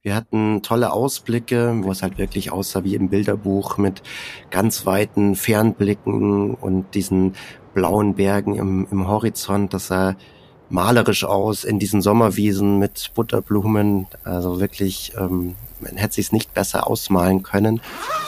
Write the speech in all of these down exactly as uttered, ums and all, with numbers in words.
Wir hatten tolle Ausblicke, wo es halt wirklich aussah wie im Bilderbuch mit ganz weiten Fernblicken und diesen blauen Bergen im, im Horizont. Das sah malerisch aus in diesen Sommerwiesen mit Butterblumen. Also wirklich, ähm, man hätte sich's nicht besser ausmalen können.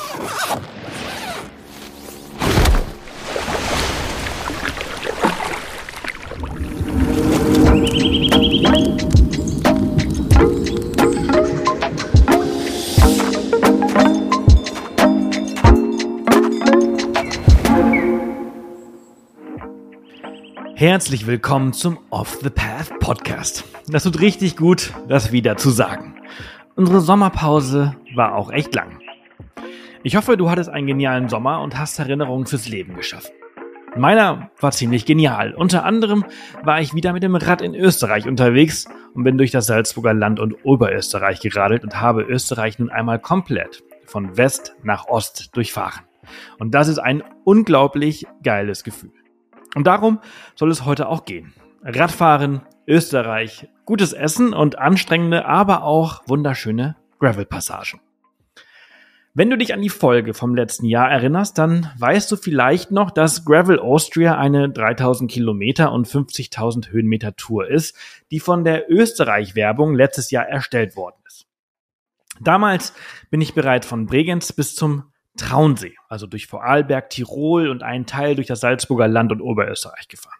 Herzlich willkommen zum Off the Path Podcast. Das tut richtig gut, das wieder zu sagen. Unsere Sommerpause war auch echt lang. Ich hoffe, du hattest einen genialen Sommer und hast Erinnerungen fürs Leben geschaffen. Meiner war ziemlich genial. Unter anderem war ich wieder mit dem Rad in Österreich unterwegs und bin durch das Salzburger Land und Oberösterreich geradelt und habe Österreich nun einmal komplett von West nach Ost durchfahren. Und das ist ein unglaublich geiles Gefühl. Und darum soll es heute auch gehen. Radfahren, Österreich, gutes Essen und anstrengende, aber auch wunderschöne Gravel-Passagen. Wenn du dich an die Folge vom letzten Jahr erinnerst, dann weißt du vielleicht noch, dass Gravel Austria eine dreitausend Kilometer und fünfzigtausend Höhenmeter Tour ist, die von der Österreich-Werbung letztes Jahr erstellt worden ist. Damals bin ich bereits von Bregenz bis zum Traunsee, also durch Vorarlberg, Tirol und einen Teil durch das Salzburger Land und Oberösterreich gefahren.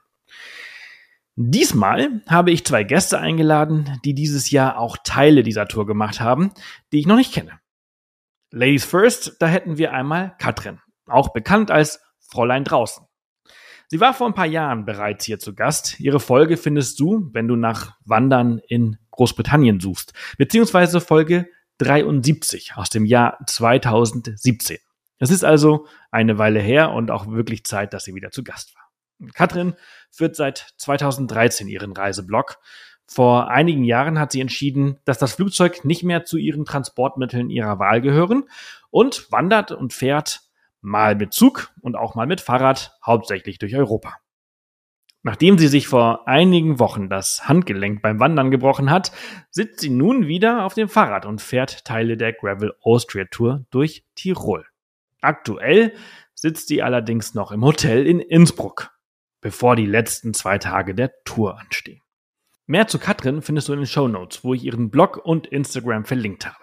Diesmal habe ich zwei Gäste eingeladen, die dieses Jahr auch Teile dieser Tour gemacht haben, die ich noch nicht kenne. Ladies first, da hätten wir einmal Katrin, auch bekannt als Fräulein draußen. Sie war vor ein paar Jahren bereits hier zu Gast. Ihre Folge findest du, wenn du nach Wandern in Großbritannien suchst, beziehungsweise Folge dreiundsiebzig aus dem Jahr zweitausendsiebzehn. Es ist also eine Weile her und auch wirklich Zeit, dass sie wieder zu Gast war. Katrin führt seit zweitausenddreizehn ihren Reiseblog. Vor einigen Jahren hat sie entschieden, dass das Flugzeug nicht mehr zu ihren Transportmitteln ihrer Wahl gehören und wandert und fährt mal mit Zug und auch mal mit Fahrrad, hauptsächlich durch Europa. Nachdem sie sich vor einigen Wochen das Handgelenk beim Wandern gebrochen hat, sitzt sie nun wieder auf dem Fahrrad und fährt Teile der Gravel Austria Tour durch Tirol. Aktuell sitzt sie allerdings noch im Hotel in Innsbruck, bevor die letzten zwei Tage der Tour anstehen. Mehr zu Katrin findest du in den Shownotes, wo ich ihren Blog und Instagram verlinkt habe.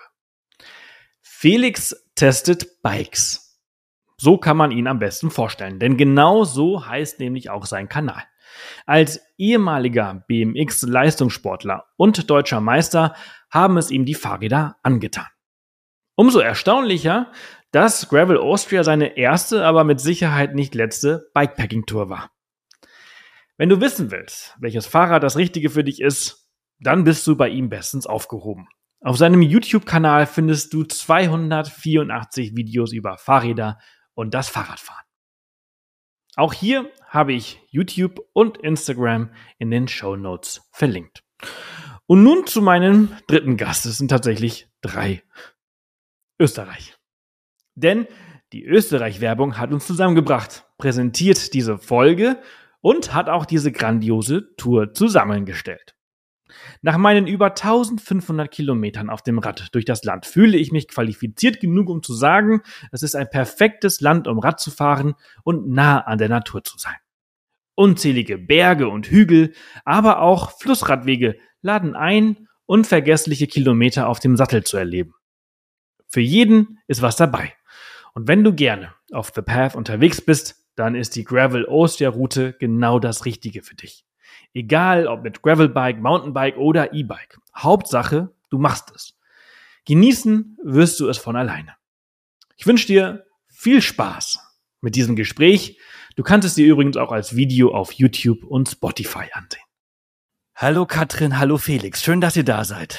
Felix testet Bikes. So kann man ihn am besten vorstellen, denn genau so heißt nämlich auch sein Kanal. Als ehemaliger B M X-Leistungssportler und deutscher Meister haben es ihm die Fahrräder angetan. Umso erstaunlicher, dass Gravel Austria seine erste, aber mit Sicherheit nicht letzte Bikepacking-Tour war. Wenn du wissen willst, welches Fahrrad das Richtige für dich ist, dann bist du bei ihm bestens aufgehoben. Auf seinem YouTube-Kanal findest du zweihundertvierundachtzig Videos über Fahrräder und das Fahrradfahren. Auch hier habe ich YouTube und Instagram in den Shownotes verlinkt. Und nun zu meinem dritten Gast. Es sind tatsächlich drei. Österreich. Denn die Österreich-Werbung hat uns zusammengebracht, präsentiert diese Folge und hat auch diese grandiose Tour zusammengestellt. Nach meinen über eintausendfünfhundert Kilometern auf dem Rad durch das Land fühle ich mich qualifiziert genug, um zu sagen, es ist ein perfektes Land, um Rad zu fahren und nah an der Natur zu sein. Unzählige Berge und Hügel, aber auch Flussradwege laden ein, unvergessliche Kilometer auf dem Sattel zu erleben. Für jeden ist was dabei. Und wenn du gerne auf The Path unterwegs bist, dann ist die Gravel Austria Route genau das Richtige für dich. Egal ob mit Gravelbike, Mountainbike oder E-Bike. Hauptsache, du machst es. Genießen wirst du es von alleine. Ich wünsche dir viel Spaß mit diesem Gespräch. Du kannst es dir übrigens auch als Video auf YouTube und Spotify ansehen. Hallo Katrin, hallo Felix. Schön, dass ihr da seid.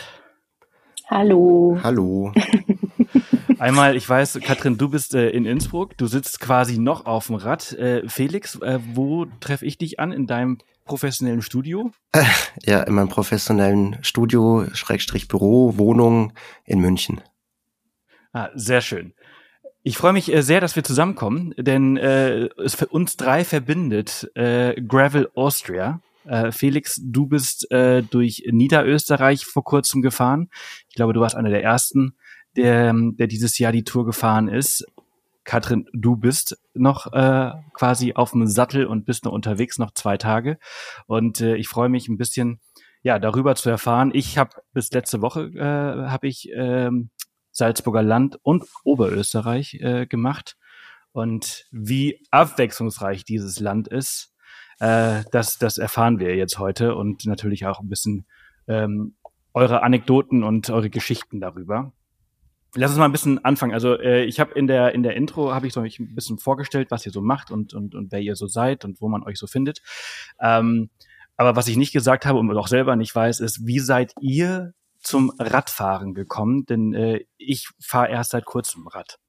Hallo. Hallo. Einmal, ich weiß, Katrin, du bist äh, in Innsbruck. Du sitzt quasi noch auf dem Rad. Äh, Felix, äh, wo treffe ich dich an? In deinem professionellen Studio? Äh, ja, in meinem professionellen Studio, Schrägstrich Büro, Wohnung in München. Ah, sehr schön. Ich freue mich äh, sehr, dass wir zusammenkommen, denn äh, es für uns drei verbindet äh, Gravel Austria. Äh, Felix, du bist äh, durch Niederösterreich vor kurzem gefahren. Ich glaube, du warst einer der Ersten, der, der dieses Jahr die Tour gefahren ist. Katrin, du bist noch äh, quasi auf dem Sattel und bist noch unterwegs, noch zwei Tage. Und äh, ich freue mich ein bisschen, ja, darüber zu erfahren. Ich habe bis letzte Woche äh, habe ich äh, Salzburger Land und Oberösterreich äh, gemacht. Und wie abwechslungsreich dieses Land ist, äh, das, das erfahren wir jetzt heute und natürlich auch ein bisschen ähm, eure Anekdoten und eure Geschichten darüber. Lass uns mal ein bisschen anfangen. Also äh, ich habe in der in der Intro habe ich so ein bisschen vorgestellt, was ihr so macht und und und wer ihr so seid und wo man euch so findet. Ähm, aber was ich nicht gesagt habe und auch selber nicht weiß, ist, wie seid ihr zum Radfahren gekommen? Denn äh, ich fahre erst seit kurzem Rad.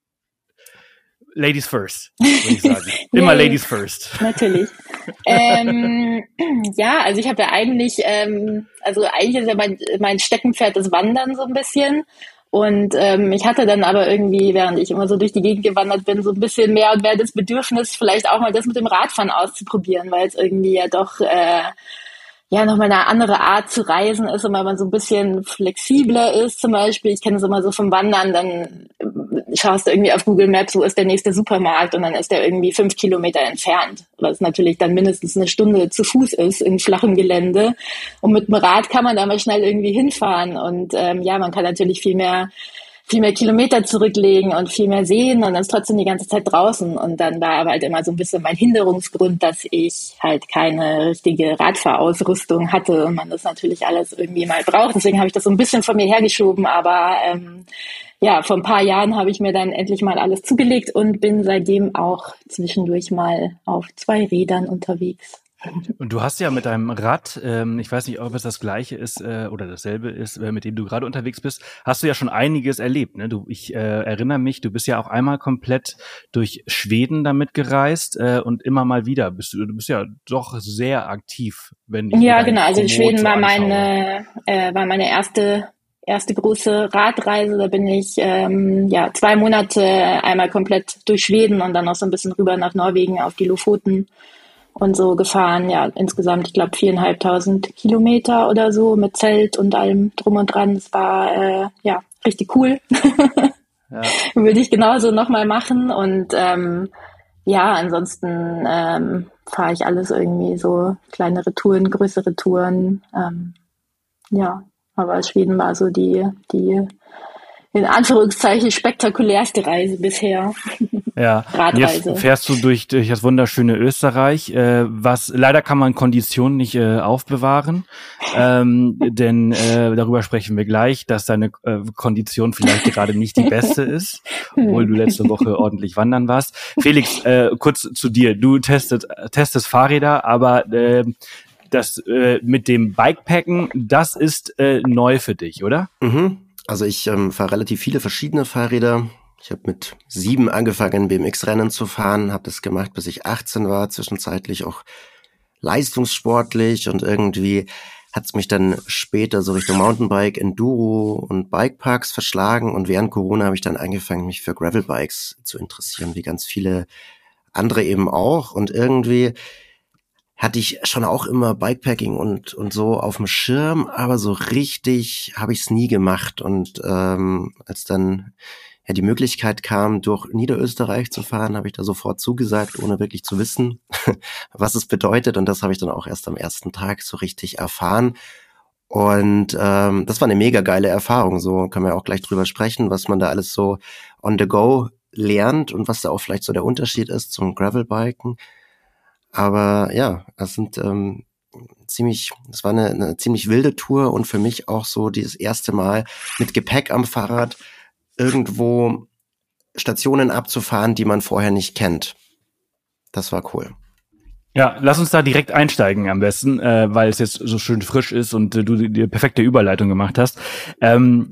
Ladies first, würde ich sagen. Immer Yay. Ladies first. Natürlich. ähm, ja, also ich habe ja eigentlich, ähm, also eigentlich ist ja mein, mein Steckenpferd das Wandern so ein bisschen. Und ähm, ich hatte dann aber irgendwie, während ich immer so durch die Gegend gewandert bin, so ein bisschen mehr und mehr das Bedürfnis, vielleicht auch mal das mit dem Radfahren auszuprobieren, weil es irgendwie ja doch äh, ja nochmal eine andere Art zu reisen ist und weil man so ein bisschen flexibler ist zum Beispiel. Ich kenne es immer so vom Wandern, dann schaust du irgendwie auf Google Maps, wo ist der nächste Supermarkt und dann ist der irgendwie fünf Kilometer entfernt, was natürlich dann mindestens eine Stunde zu Fuß ist in flachem Gelände. Und mit dem Rad kann man da mal schnell irgendwie hinfahren und ähm, ja, man kann natürlich viel mehr viel mehr Kilometer zurücklegen und viel mehr sehen und dann ist trotzdem die ganze Zeit draußen. Und dann war aber halt immer so ein bisschen mein Hinderungsgrund, dass ich halt keine richtige Radfahrausrüstung hatte und man das natürlich alles irgendwie mal braucht. Deswegen habe ich das so ein bisschen von mir hergeschoben, aber ähm, ja, vor ein paar Jahren habe ich mir dann endlich mal alles zugelegt und bin seitdem auch zwischendurch mal auf zwei Rädern unterwegs. Und du hast ja mit deinem Rad, ähm, ich weiß nicht, ob es das gleiche ist äh, oder dasselbe ist, äh, mit dem du gerade unterwegs bist, hast du ja schon einiges erlebt. Ne? Du, ich äh, erinnere mich, du bist ja auch einmal komplett durch Schweden damit gereist äh, und immer mal wieder. Bist du, du bist ja doch sehr aktiv, wenn ich Ja, genau. Also Komoot Schweden so war anschaue. meine äh, war meine erste erste große Radreise. Da bin ich ähm, ja zwei Monate einmal komplett durch Schweden und dann noch so ein bisschen rüber nach Norwegen auf die Lofoten und so gefahren, ja, insgesamt, ich glaube, viereinhalbtausend Kilometer oder so mit Zelt und allem drum und dran. Das war, äh, ja, richtig cool. Ja. Würde ich genauso nochmal machen und ähm, ja, ansonsten ähm, fahre ich alles irgendwie so kleinere Touren, größere Touren. Ähm, ja, aber Schweden war so die, die in Anführungszeichen spektakulärste Reise bisher. Ja, Radreise. Jetzt fährst du durch, durch das wunderschöne Österreich, äh, was leider kann man Kondition nicht äh, aufbewahren, ähm, denn äh, darüber sprechen wir gleich, dass deine äh, Kondition vielleicht gerade nicht die beste ist, obwohl du letzte Woche ordentlich wandern warst. Felix, äh, kurz zu dir. Du testet, testest Fahrräder, aber äh, das äh, mit dem Bikepacken, das ist äh, neu für dich, oder? Mhm. Also ich ähm, fahre relativ viele verschiedene Fahrräder. Ich habe mit sieben angefangen, B M X-Rennen zu fahren, habe das gemacht, bis ich achtzehn war, zwischenzeitlich auch leistungssportlich und irgendwie hat es mich dann später so Richtung Mountainbike, Enduro und Bikeparks verschlagen und während Corona habe ich dann angefangen, mich für Gravelbikes zu interessieren, wie ganz viele andere eben auch und irgendwie hatte ich schon auch immer Bikepacking und und so auf dem Schirm, aber so richtig habe ich es nie gemacht. Und ähm, als dann ja die Möglichkeit kam, durch Niederösterreich zu fahren, habe ich da sofort zugesagt, ohne wirklich zu wissen, was es bedeutet. Und das habe ich dann auch erst am ersten Tag so richtig erfahren. Und ähm, das war eine mega geile Erfahrung. So können wir auch gleich drüber sprechen, was man da alles so on the go lernt und was da auch vielleicht so der Unterschied ist zum Gravelbiken. Aber ja, das sind ähm, ziemlich, das war eine, eine ziemlich wilde Tour und für mich auch so dieses erste Mal mit Gepäck am Fahrrad irgendwo Stationen abzufahren, die man vorher nicht kennt. Das war cool. Ja, lass uns da direkt einsteigen am besten, äh, weil es jetzt so schön frisch ist und äh, du die, die perfekte Überleitung gemacht hast. Ähm,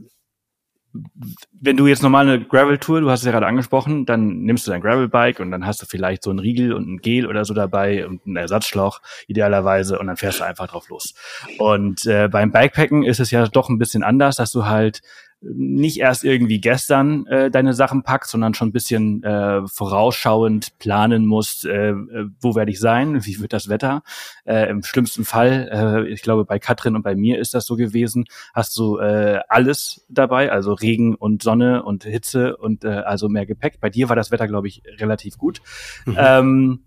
Wenn du jetzt normal eine Gravel-Tour, du hast es ja gerade angesprochen, dann nimmst du dein Gravel-Bike und dann hast du vielleicht so einen Riegel und ein Gel oder so dabei und einen Ersatzschlauch idealerweise und dann fährst du einfach drauf los. Und äh, beim Bikepacken ist es ja doch ein bisschen anders, dass du halt nicht erst irgendwie gestern äh, deine Sachen packst, sondern schon ein bisschen äh, vorausschauend planen musst, äh, wo werde ich sein, wie wird das Wetter. Äh, im schlimmsten Fall, äh, ich glaube bei Katrin und bei mir ist das so gewesen, hast du äh, alles dabei, also Regen und Sonne und Hitze und äh, also mehr Gepäck. Bei dir war das Wetter, glaube ich, relativ gut. Mhm. Ähm,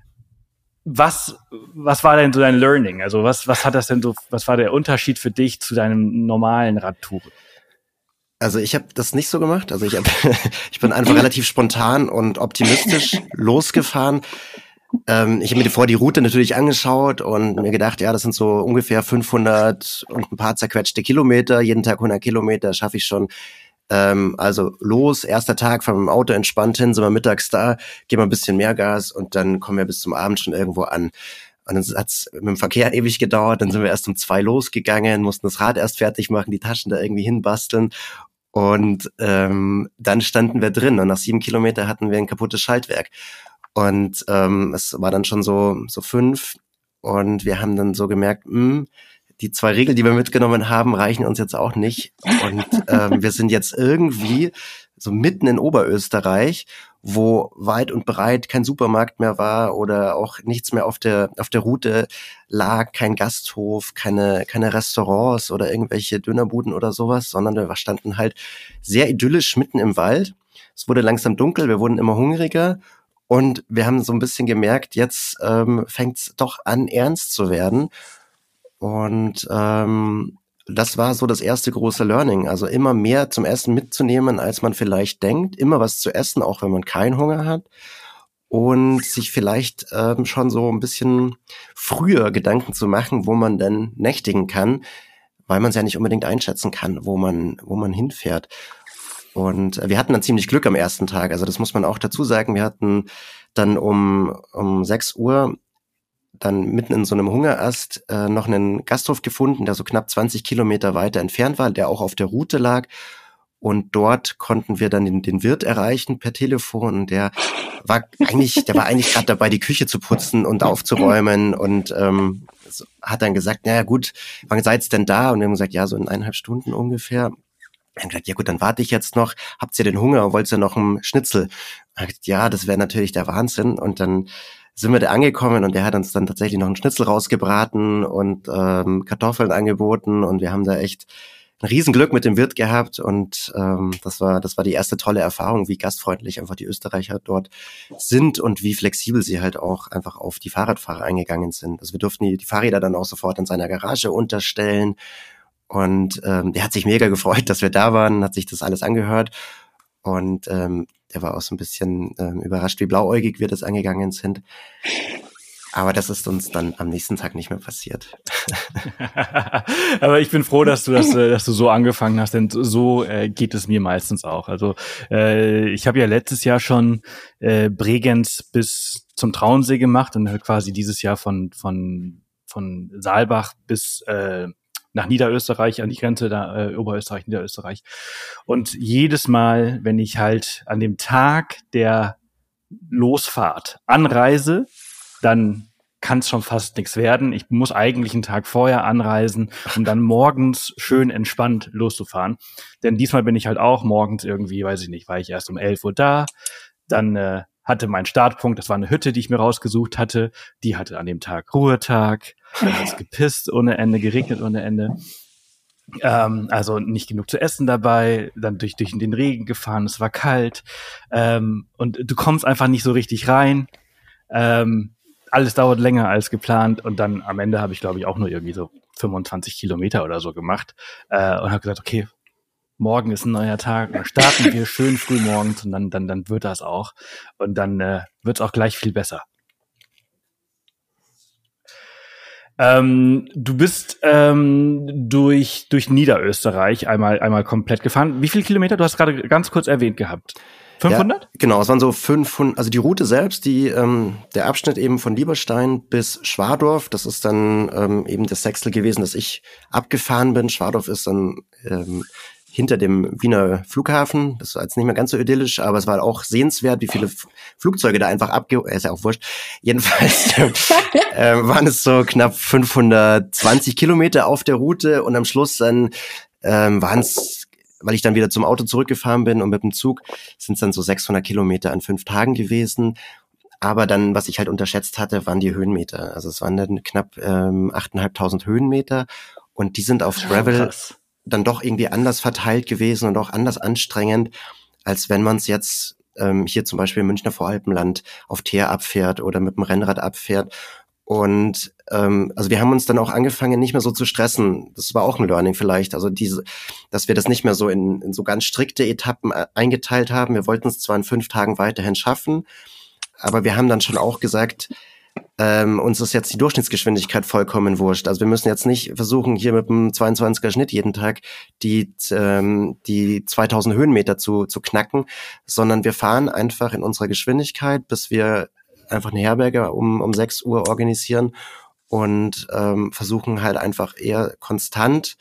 Was, was war denn so dein Learning? Also was, was hat das denn so, was war der Unterschied für dich zu deinem normalen Radtour? Also ich habe das nicht so gemacht. Also ich hab, ich bin einfach relativ spontan und optimistisch losgefahren. Ähm, ich habe mir vorher die Route natürlich angeschaut und mir gedacht, ja, das sind so ungefähr fünfhundert und ein paar zerquetschte Kilometer. Jeden Tag hundert Kilometer schaffe ich schon. Ähm, also los, erster Tag, fahren wir mit dem Auto entspannt hin, sind wir mittags da, geben wir ein bisschen mehr Gas und dann kommen wir bis zum Abend schon irgendwo an. Und dann hat's mit dem Verkehr ewig gedauert, dann sind wir erst um zwei losgegangen, mussten das Rad erst fertig machen, die Taschen da irgendwie hinbasteln und ähm, dann standen wir drin und nach sieben Kilometer hatten wir ein kaputtes Schaltwerk. Und ähm, es war dann schon so so fünf und wir haben dann so gemerkt, mh, die zwei Regeln, die wir mitgenommen haben, reichen uns jetzt auch nicht. Und ähm, wir sind jetzt irgendwie so mitten in Oberösterreich, wo weit und breit kein Supermarkt mehr war oder auch nichts mehr auf der auf der Route lag, kein Gasthof, keine keine Restaurants oder irgendwelche Dönerbuden oder sowas, sondern wir standen halt sehr idyllisch mitten im Wald. Es wurde langsam dunkel, wir wurden immer hungriger. Und wir haben so ein bisschen gemerkt, jetzt ähm, fängt es doch an, ernst zu werden. Und ähm, das war so das erste große Learning. Also immer mehr zum Essen mitzunehmen, als man vielleicht denkt. Immer was zu essen, auch wenn man keinen Hunger hat. Und sich vielleicht ähm, schon so ein bisschen früher Gedanken zu machen, wo man denn nächtigen kann, weil man es ja nicht unbedingt einschätzen kann, wo man wo man hinfährt. Und wir hatten dann ziemlich Glück am ersten Tag. Also das muss man auch dazu sagen. Wir hatten dann um um sechs Uhr dann mitten in so einem Hungerast äh, noch einen Gasthof gefunden, der so knapp zwanzig Kilometer weiter entfernt war, der auch auf der Route lag. Und dort konnten wir dann den, den Wirt erreichen per Telefon. Und der war eigentlich, der war eigentlich gerade dabei, die Küche zu putzen und aufzuräumen. Und ähm, hat dann gesagt, naja gut, wann seid's denn da? Und wir haben gesagt, ja, so in eineinhalb Stunden ungefähr. Wir haben gesagt, ja gut, dann warte ich jetzt noch. Habt ihr den Hunger? Wollt ihr noch einen Schnitzel? Gesagt, ja, das wäre natürlich der Wahnsinn. Und dann sind wir da angekommen und der hat uns dann tatsächlich noch einen Schnitzel rausgebraten und ähm, Kartoffeln angeboten. Und wir haben da echt ein Riesenglück mit dem Wirt gehabt. Und ähm, das war das war die erste tolle Erfahrung, wie gastfreundlich einfach die Österreicher dort sind und wie flexibel sie halt auch einfach auf die Fahrradfahrer eingegangen sind. Also wir durften die, die Fahrräder dann auch sofort in seiner Garage unterstellen. Und ähm, der hat sich mega gefreut, dass wir da waren, hat sich das alles angehört und ähm, der war auch so ein bisschen ähm, überrascht, wie blauäugig wir das angegangen sind. Aber das ist uns dann am nächsten Tag nicht mehr passiert. Aber ich bin froh, dass du das, dass du so angefangen hast, denn so äh, geht es mir meistens auch. Also äh, ich habe ja letztes Jahr schon äh, Bregenz bis zum Traunsee gemacht und quasi dieses Jahr von von von Saalbach bis äh, nach Niederösterreich, an die Grenze, da äh, Oberösterreich, Niederösterreich. Und jedes Mal, wenn ich halt an dem Tag der Losfahrt anreise, dann kann es schon fast nichts werden. Ich muss eigentlich einen Tag vorher anreisen, um dann morgens schön entspannt loszufahren. Denn diesmal bin ich halt auch morgens irgendwie, weiß ich nicht, war ich erst um elf Uhr da, dann äh, hatte mein Startpunkt, das war eine Hütte, die ich mir rausgesucht hatte, die hatte an dem Tag Ruhetag, dann hat es gepisst ohne Ende, geregnet ohne Ende, ähm, also nicht genug zu essen dabei, dann durch, durch den Regen gefahren, es war kalt ähm, und du kommst einfach nicht so richtig rein, ähm, alles dauert länger als geplant und dann am Ende habe ich, glaube ich, auch nur irgendwie so fünfundzwanzig Kilometer oder so gemacht äh, und habe gesagt, okay, morgen ist ein neuer Tag, dann starten wir schön früh morgens und dann dann dann wird das auch und dann äh, wird es auch gleich viel besser. Ähm, du bist ähm, durch durch Niederösterreich einmal einmal komplett gefahren. Wie viele Kilometer? Du hast gerade ganz kurz erwähnt gehabt. fünfhundert? Ja, genau, es waren so fünfhundert, also die Route selbst, die ähm, der Abschnitt eben von Lieberstein bis Schwadorf, das ist dann ähm, eben das Sechstel gewesen, das ich abgefahren bin. Schwadorf ist dann ähm, hinter dem Wiener Flughafen. Das war jetzt nicht mehr ganz so idyllisch, aber es war auch sehenswert, wie viele F- Flugzeuge da einfach abge... Äh, ist ja auch wurscht. Jedenfalls äh, waren es so knapp fünfhundertzwanzig Kilometer auf der Route und am Schluss dann ähm, waren es weil ich dann wieder zum Auto zurückgefahren bin und mit dem Zug sind es dann so sechshundert Kilometer an fünf Tagen gewesen. Aber dann, was ich halt unterschätzt hatte, waren die Höhenmeter. Also es waren dann knapp ähm, achttausendfünfhundert Höhenmeter und die sind auf Gravel oh, dann doch irgendwie anders verteilt gewesen und auch anders anstrengend, als wenn man es jetzt ähm, hier zum Beispiel im Münchner Voralpenland auf Teer abfährt oder mit dem Rennrad abfährt. Und ähm, also wir haben uns dann auch angefangen, nicht mehr so zu stressen. Das war auch ein Learning vielleicht. Also diese, dass wir das nicht mehr so in, in so ganz strikte Etappen eingeteilt haben. Wir wollten es zwar in fünf Tagen weiterhin schaffen, aber wir haben dann schon auch gesagt, ähm, uns ist jetzt die Durchschnittsgeschwindigkeit vollkommen wurscht. Also wir müssen jetzt nicht versuchen, hier mit einem zweiundzwanziger Schnitt jeden Tag die ähm, die zweitausend Höhenmeter zu zu knacken, sondern wir fahren einfach in unserer Geschwindigkeit, bis wir einfach eine Herberge um um sechs Uhr organisieren und ähm, versuchen halt einfach eher konstant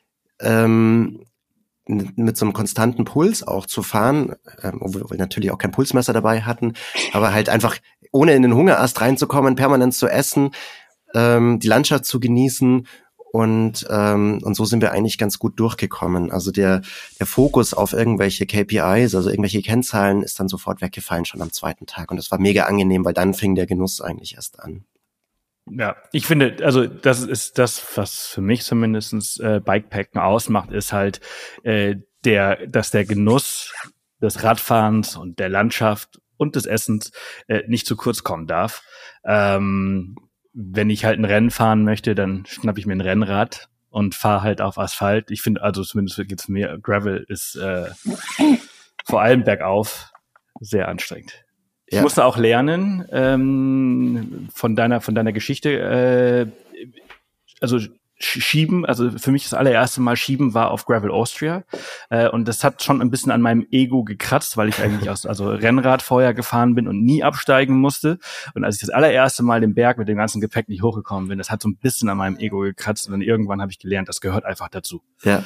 ähm, mit so einem konstanten Puls auch zu fahren, ähm, obwohl wir natürlich auch kein Pulsmesser dabei hatten, aber halt einfach ohne in den Hungerast reinzukommen, permanent zu essen, ähm, die Landschaft zu genießen und ähm, und so sind wir eigentlich ganz gut durchgekommen. Also der der Fokus auf irgendwelche K P Is, also irgendwelche Kennzahlen, ist dann sofort weggefallen schon am zweiten Tag und das war mega angenehm, weil dann fing der Genuss eigentlich erst an. Ja, ich finde, also das ist das, was für mich zumindest äh, Bikepacken ausmacht, ist halt äh, der, dass der Genuss des Radfahrens und der Landschaft und des Essens äh, nicht zu kurz kommen darf. Ähm, wenn ich halt ein Rennen fahren möchte, dann schnappe ich mir ein Rennrad und fahre halt auf Asphalt. Ich finde, also zumindest geht's mir, Gravel ist äh, vor allem bergauf sehr anstrengend. Ich ja. musste auch lernen ähm, von deiner von deiner Geschichte. Äh, also Schieben, also für mich das allererste Mal Schieben war auf Gravel Austria äh, und das hat schon ein bisschen an meinem Ego gekratzt, weil ich eigentlich aus also Rennrad vorher gefahren bin und nie absteigen musste. Und als ich das allererste Mal den Berg mit dem ganzen Gepäck nicht hochgekommen bin, das hat so ein bisschen an meinem Ego gekratzt und dann irgendwann habe ich gelernt, das gehört einfach dazu. Ja.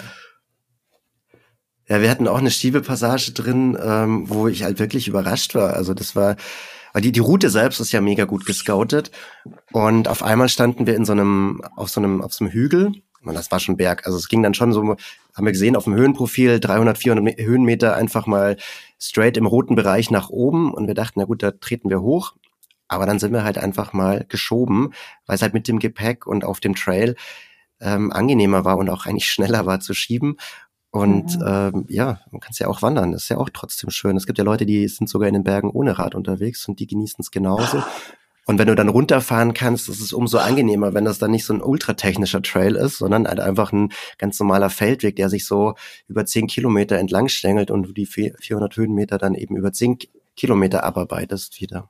Ja, wir hatten auch eine Schiebepassage drin, ähm, wo ich halt wirklich überrascht war. Also das war, weil die die Route selbst ist ja mega gut gescoutet und auf einmal standen wir in so einem auf so einem auf so einem Hügel und das war schon Berg. Also es ging dann schon so, haben wir gesehen auf dem Höhenprofil dreihundert, vierhundert Höhenmeter einfach mal straight im roten Bereich nach oben und wir dachten, na gut, da treten wir hoch. Aber dann sind wir halt einfach mal geschoben, weil es halt mit dem Gepäck und auf dem Trail ähm, angenehmer war und auch eigentlich schneller war zu schieben. Und mhm. ähm, ja, man kann es ja auch wandern, das ist ja auch trotzdem schön. Es gibt ja Leute, die sind sogar in den Bergen ohne Rad unterwegs und die genießen es genauso. Und wenn du dann runterfahren kannst, ist es umso angenehmer, wenn das dann nicht so ein ultratechnischer Trail ist, sondern halt einfach ein ganz normaler Feldweg, der sich so über zehn Kilometer entlang schlängelt und du die vierhundert Höhenmeter dann eben über zehn Kilometer abarbeitest wieder.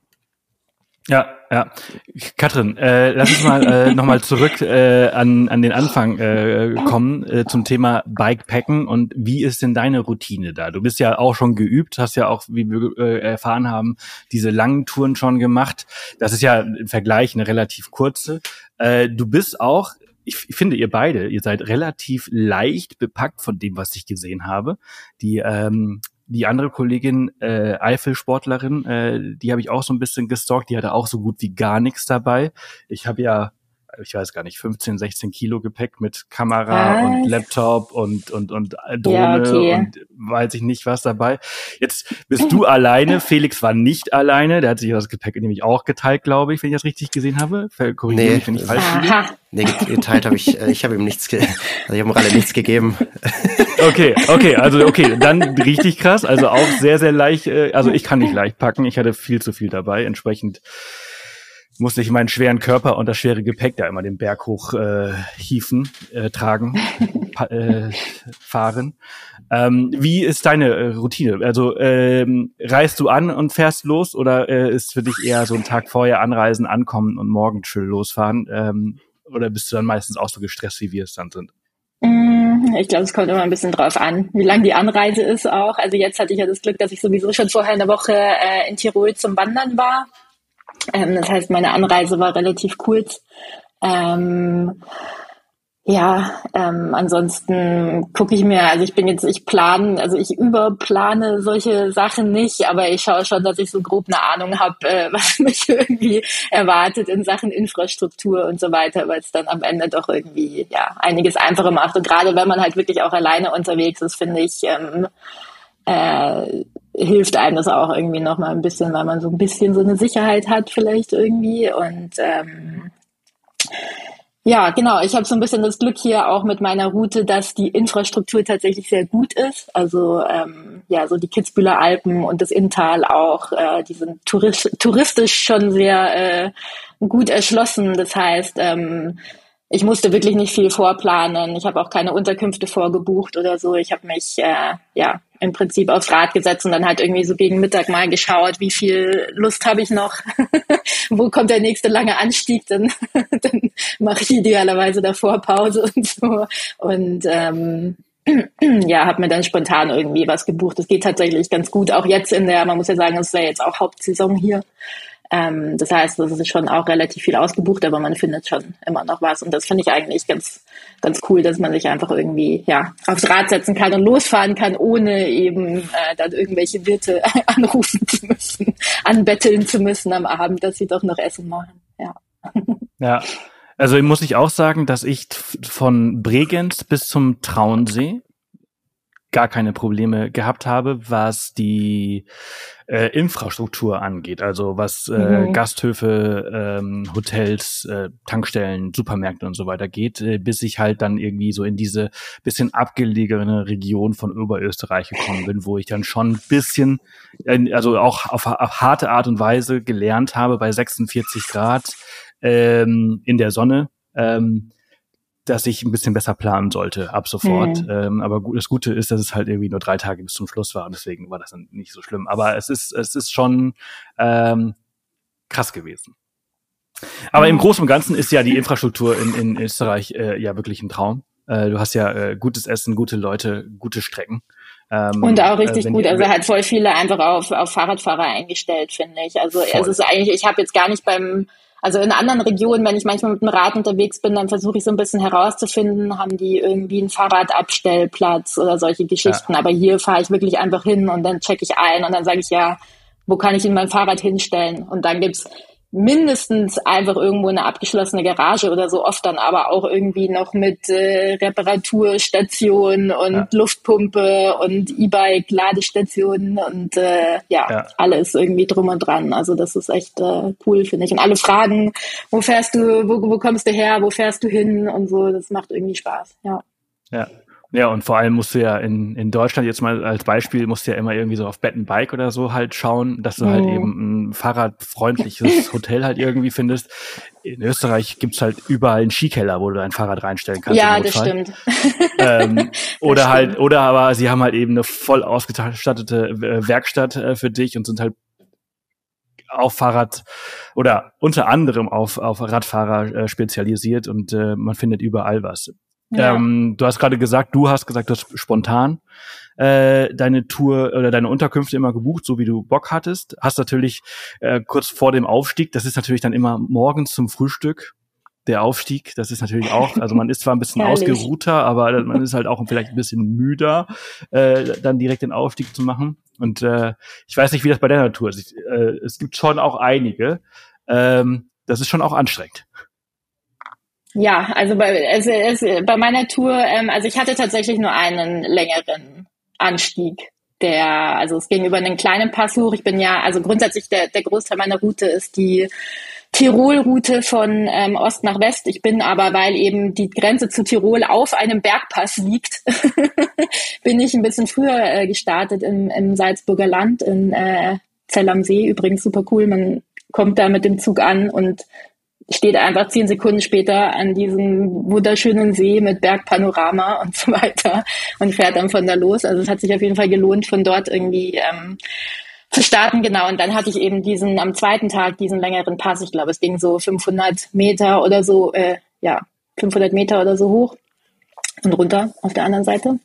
Ja, ja. Katrin, äh, lass uns mal äh, nochmal zurück äh, an an den Anfang äh, kommen äh, zum Thema Bikepacken und wie ist denn deine Routine da? Du bist ja auch schon geübt, hast ja auch, wie wir äh, erfahren haben, diese langen Touren schon gemacht. Das ist ja im Vergleich eine relativ kurze. Äh, du bist auch, ich finde, ihr beide, ihr seid relativ leicht bepackt von dem, was ich gesehen habe. Die ähm, Die andere Kollegin, äh, Eifelsportlerin, äh, die habe ich auch so ein bisschen gestalkt, die hatte auch so gut wie gar nichts dabei. Ich habe ja, ich weiß gar nicht, fünfzehn, sechzehn Kilo Gepäck mit Kamera was? und Laptop und und und Drohne ja, okay. und weiß ich nicht was dabei. Jetzt bist du alleine, Felix war nicht alleine, der hat sich das Gepäck nämlich auch geteilt, glaube ich, wenn ich das richtig gesehen habe. Korrigiere nee. mich, wenn ich falsch liege. Nee, geteilt habe ich, ich habe ihm nichts, ge- also ich habe ihm Ralle nichts gegeben. Okay, okay, also okay, dann richtig krass, also auch sehr, sehr leicht, äh, also ich kann nicht leicht packen, ich hatte viel zu viel dabei, entsprechend musste ich meinen schweren Körper und das schwere Gepäck da immer den Berg hoch äh, hieven, äh, tragen, pa- äh, fahren. Ähm, wie ist deine äh, Routine? Also ähm, reist du an und fährst los oder äh, ist für dich eher so ein Tag vorher anreisen, ankommen und morgen chill losfahren? Ähm, oder bist du dann meistens auch so gestresst, wie wir es dann sind? Ich glaube, es kommt immer ein bisschen drauf an, wie lang die Anreise ist auch. Also jetzt hatte ich ja das Glück, dass ich sowieso schon vorher eine Woche äh, in Tirol zum Wandern war. Ähm, das heißt, meine Anreise war relativ kurz. Ähm, Ja, ähm, ansonsten gucke ich mir, also ich bin jetzt, ich plane, also ich überplane solche Sachen nicht, aber ich schaue schon, dass ich so grob eine Ahnung habe, äh, was mich irgendwie erwartet in Sachen Infrastruktur und so weiter, weil es dann am Ende doch irgendwie ja einiges einfacher macht. Und gerade wenn man halt wirklich auch alleine unterwegs ist, finde ich, ähm, äh, hilft einem das auch irgendwie nochmal ein bisschen, weil man so ein bisschen so eine Sicherheit hat vielleicht irgendwie und ähm, ja, genau. Ich habe so ein bisschen das Glück hier auch mit meiner Route, dass die Infrastruktur tatsächlich sehr gut ist. Also ähm, ja, so die Kitzbüheler Alpen und das Inntal auch, äh, die sind touristisch, touristisch schon sehr äh, gut erschlossen. Das heißt, ähm, ich musste wirklich nicht viel vorplanen. Ich habe auch keine Unterkünfte vorgebucht oder so. Ich habe mich äh, ja im Prinzip aufs Rad gesetzt und dann halt irgendwie so gegen Mittag mal geschaut, wie viel Lust habe ich noch, wo kommt der nächste lange Anstieg, dann, dann mache ich idealerweise davor Pause und so. Und ähm, ja, habe mir dann spontan irgendwie was gebucht. Das geht tatsächlich ganz gut, auch jetzt in der, man muss ja sagen, es ist ja jetzt auch Hauptsaison hier. Ähm, das heißt, das ist schon auch relativ viel ausgebucht, aber man findet schon immer noch was. Und das finde ich eigentlich ganz, ganz cool, dass man sich einfach irgendwie ja aufs Rad setzen kann und losfahren kann, ohne eben äh, dann irgendwelche Wirte anrufen zu müssen, anbetteln zu müssen am Abend, dass sie doch noch Essen machen. Ja. Ja, also muss ich auch sagen, dass ich von Bregenz bis zum Traunsee gar keine Probleme gehabt habe, was die äh, Infrastruktur angeht, also was äh, mhm. Gasthöfe, ähm, Hotels, äh, Tankstellen, Supermärkte und so weiter geht, äh, bis ich halt dann irgendwie so in diese bisschen abgelegene Region von Oberösterreich gekommen bin, wo ich dann schon ein bisschen, äh, also auch auf, auf harte Art und Weise gelernt habe, bei sechsundvierzig Grad ähm, in der Sonne, ähm, dass ich ein bisschen besser planen sollte ab sofort. Mhm. Ähm, aber gut, das Gute ist, dass es halt irgendwie nur drei Tage bis zum Schluss war und deswegen war das dann nicht so schlimm. Aber es ist es ist schon ähm, krass gewesen. Aber mhm. im Großen und Ganzen ist ja die Infrastruktur in, in Österreich äh, ja wirklich ein Traum. Äh, du hast ja äh, gutes Essen, gute Leute, gute Strecken. Ähm, und auch richtig äh, gut. Also hat voll viele einfach auf auf Fahrradfahrer eingestellt, finde ich. Also voll. Es ist eigentlich, ich habe jetzt gar nicht beim Also in anderen Regionen, wenn ich manchmal mit dem Rad unterwegs bin, dann versuche ich so ein bisschen herauszufinden, haben die irgendwie einen Fahrradabstellplatz oder solche Geschichten. Ja. Aber hier fahre ich wirklich einfach hin und dann checke ich ein und dann sage ich, ja, wo kann ich denn mein Fahrrad hinstellen? Und dann gibt's mindestens einfach irgendwo eine abgeschlossene Garage oder so, oft dann aber auch irgendwie noch mit äh, Reparaturstation und ja. Luftpumpe und E-Bike-Ladestationen und äh, ja, ja, alles irgendwie drum und dran. Also das ist echt äh, cool, finde ich. Und alle fragen, wo fährst du, wo, wo kommst du her, wo fährst du hin und so, das macht irgendwie Spaß, ja. Ja. Ja, und vor allem musst du ja in, in Deutschland jetzt mal als Beispiel, musst du ja immer irgendwie so auf Bed and Bike oder so halt schauen, dass du oh. halt eben ein fahrradfreundliches Hotel halt irgendwie findest. In Österreich gibt's halt überall einen Skikeller, wo du dein Fahrrad reinstellen kannst. Ja, das stimmt. Ähm, das oder stimmt. halt, oder aber sie haben halt eben eine voll ausgestattete Werkstatt äh, für dich und sind halt auf Fahrrad oder unter anderem auf, auf Radfahrer äh, spezialisiert und äh, man findet überall was. Ja. Ähm, du hast gerade gesagt, du hast gesagt, du hast spontan äh, deine Tour oder deine Unterkünfte immer gebucht, so wie du Bock hattest. Hast natürlich äh, kurz vor dem Aufstieg, das ist natürlich dann immer morgens zum Frühstück, der Aufstieg, das ist natürlich auch, also man ist zwar ein bisschen ausgeruhter, aber man ist halt auch vielleicht ein bisschen müder, äh, dann direkt den Aufstieg zu machen. Und äh, ich weiß nicht, wie das bei deiner Tour ist. Äh, es gibt schon auch einige. Ähm, das ist schon auch anstrengend. Ja, also bei, es, es, bei meiner Tour, ähm, also ich hatte tatsächlich nur einen längeren Anstieg, der, also es ging über einen kleinen Pass hoch. Ich bin ja, also grundsätzlich der, der Großteil meiner Route ist die Tirol-Route von ähm, Ost nach West. Ich bin aber, weil eben die Grenze zu Tirol auf einem Bergpass liegt, bin ich ein bisschen früher äh, gestartet im, im Salzburger Land, in äh, Zell am See. Übrigens super cool, man kommt da mit dem Zug an und steht einfach zehn Sekunden später an diesem wunderschönen See mit Bergpanorama und so weiter und fährt dann von da los. Also es hat sich auf jeden Fall gelohnt, von dort irgendwie ähm, zu starten, genau. Und dann hatte ich eben diesen, am zweiten Tag diesen längeren Pass. Ich glaube, es ging so fünfhundert Meter oder so, äh, ja, fünfhundert Meter oder so hoch und runter auf der anderen Seite.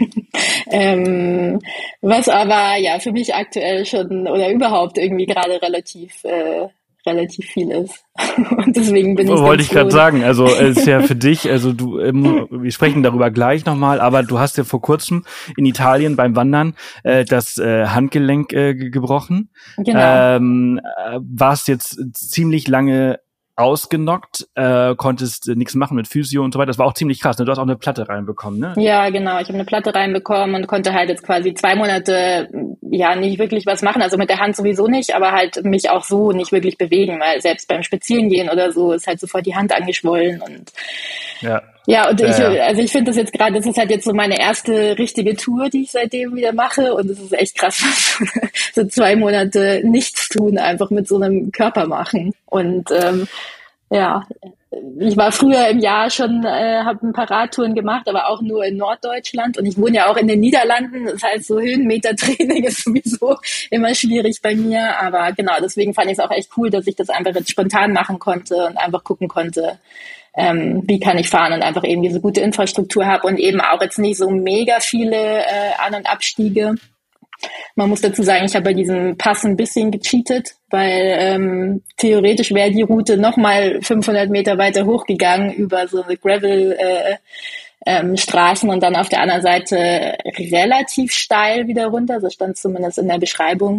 ähm, was aber, ja, für mich aktuell schon oder überhaupt irgendwie gerade relativ, äh, relativ viel ist. Und deswegen bin ich Wollte ich gerade froh. sagen, also es ist ja für dich, also du, ähm, wir sprechen darüber gleich nochmal, aber du hast ja vor kurzem in Italien beim Wandern äh, das äh, Handgelenk äh, gebrochen. Genau. Ähm, äh, warst jetzt ziemlich lange ausgenockt, äh, konntest äh, nichts machen mit Physio und so weiter. Das war auch ziemlich krass, ne? Du hast auch eine Platte reinbekommen, ne? Ja, genau. Ich habe eine Platte reinbekommen und konnte halt jetzt quasi zwei Monate ja nicht wirklich was machen. Also mit der Hand sowieso nicht, aber halt mich auch so nicht wirklich bewegen, weil selbst beim Spazierengehen oder so ist halt sofort die Hand angeschwollen und ja. Ja, und ich, ja, ja. also ich finde das jetzt gerade, das ist halt jetzt so meine erste richtige Tour, die ich seitdem wieder mache und es ist echt krass, so zwei Monate nichts tun, einfach mit so einem Körper machen. Und ähm, ja, ich war früher im Jahr schon, äh, habe ein paar Radtouren gemacht, aber auch nur in Norddeutschland und ich wohne ja auch in den Niederlanden, das heißt so Höhenmetertraining ist sowieso immer schwierig bei mir, aber genau, deswegen fand ich es auch echt cool, dass ich das einfach jetzt spontan machen konnte und einfach gucken konnte, Ähm, wie kann ich fahren und einfach eben diese gute Infrastruktur habe und eben auch jetzt nicht so mega viele äh, An- und Abstiege. Man muss dazu sagen, ich habe bei diesem Pass ein bisschen gecheatet, weil ähm, theoretisch wäre die Route nochmal fünfhundert Meter weiter hochgegangen über so eine Gravel äh, ähm, Straßen und dann auf der anderen Seite relativ steil wieder runter, so stand zumindest in der Beschreibung.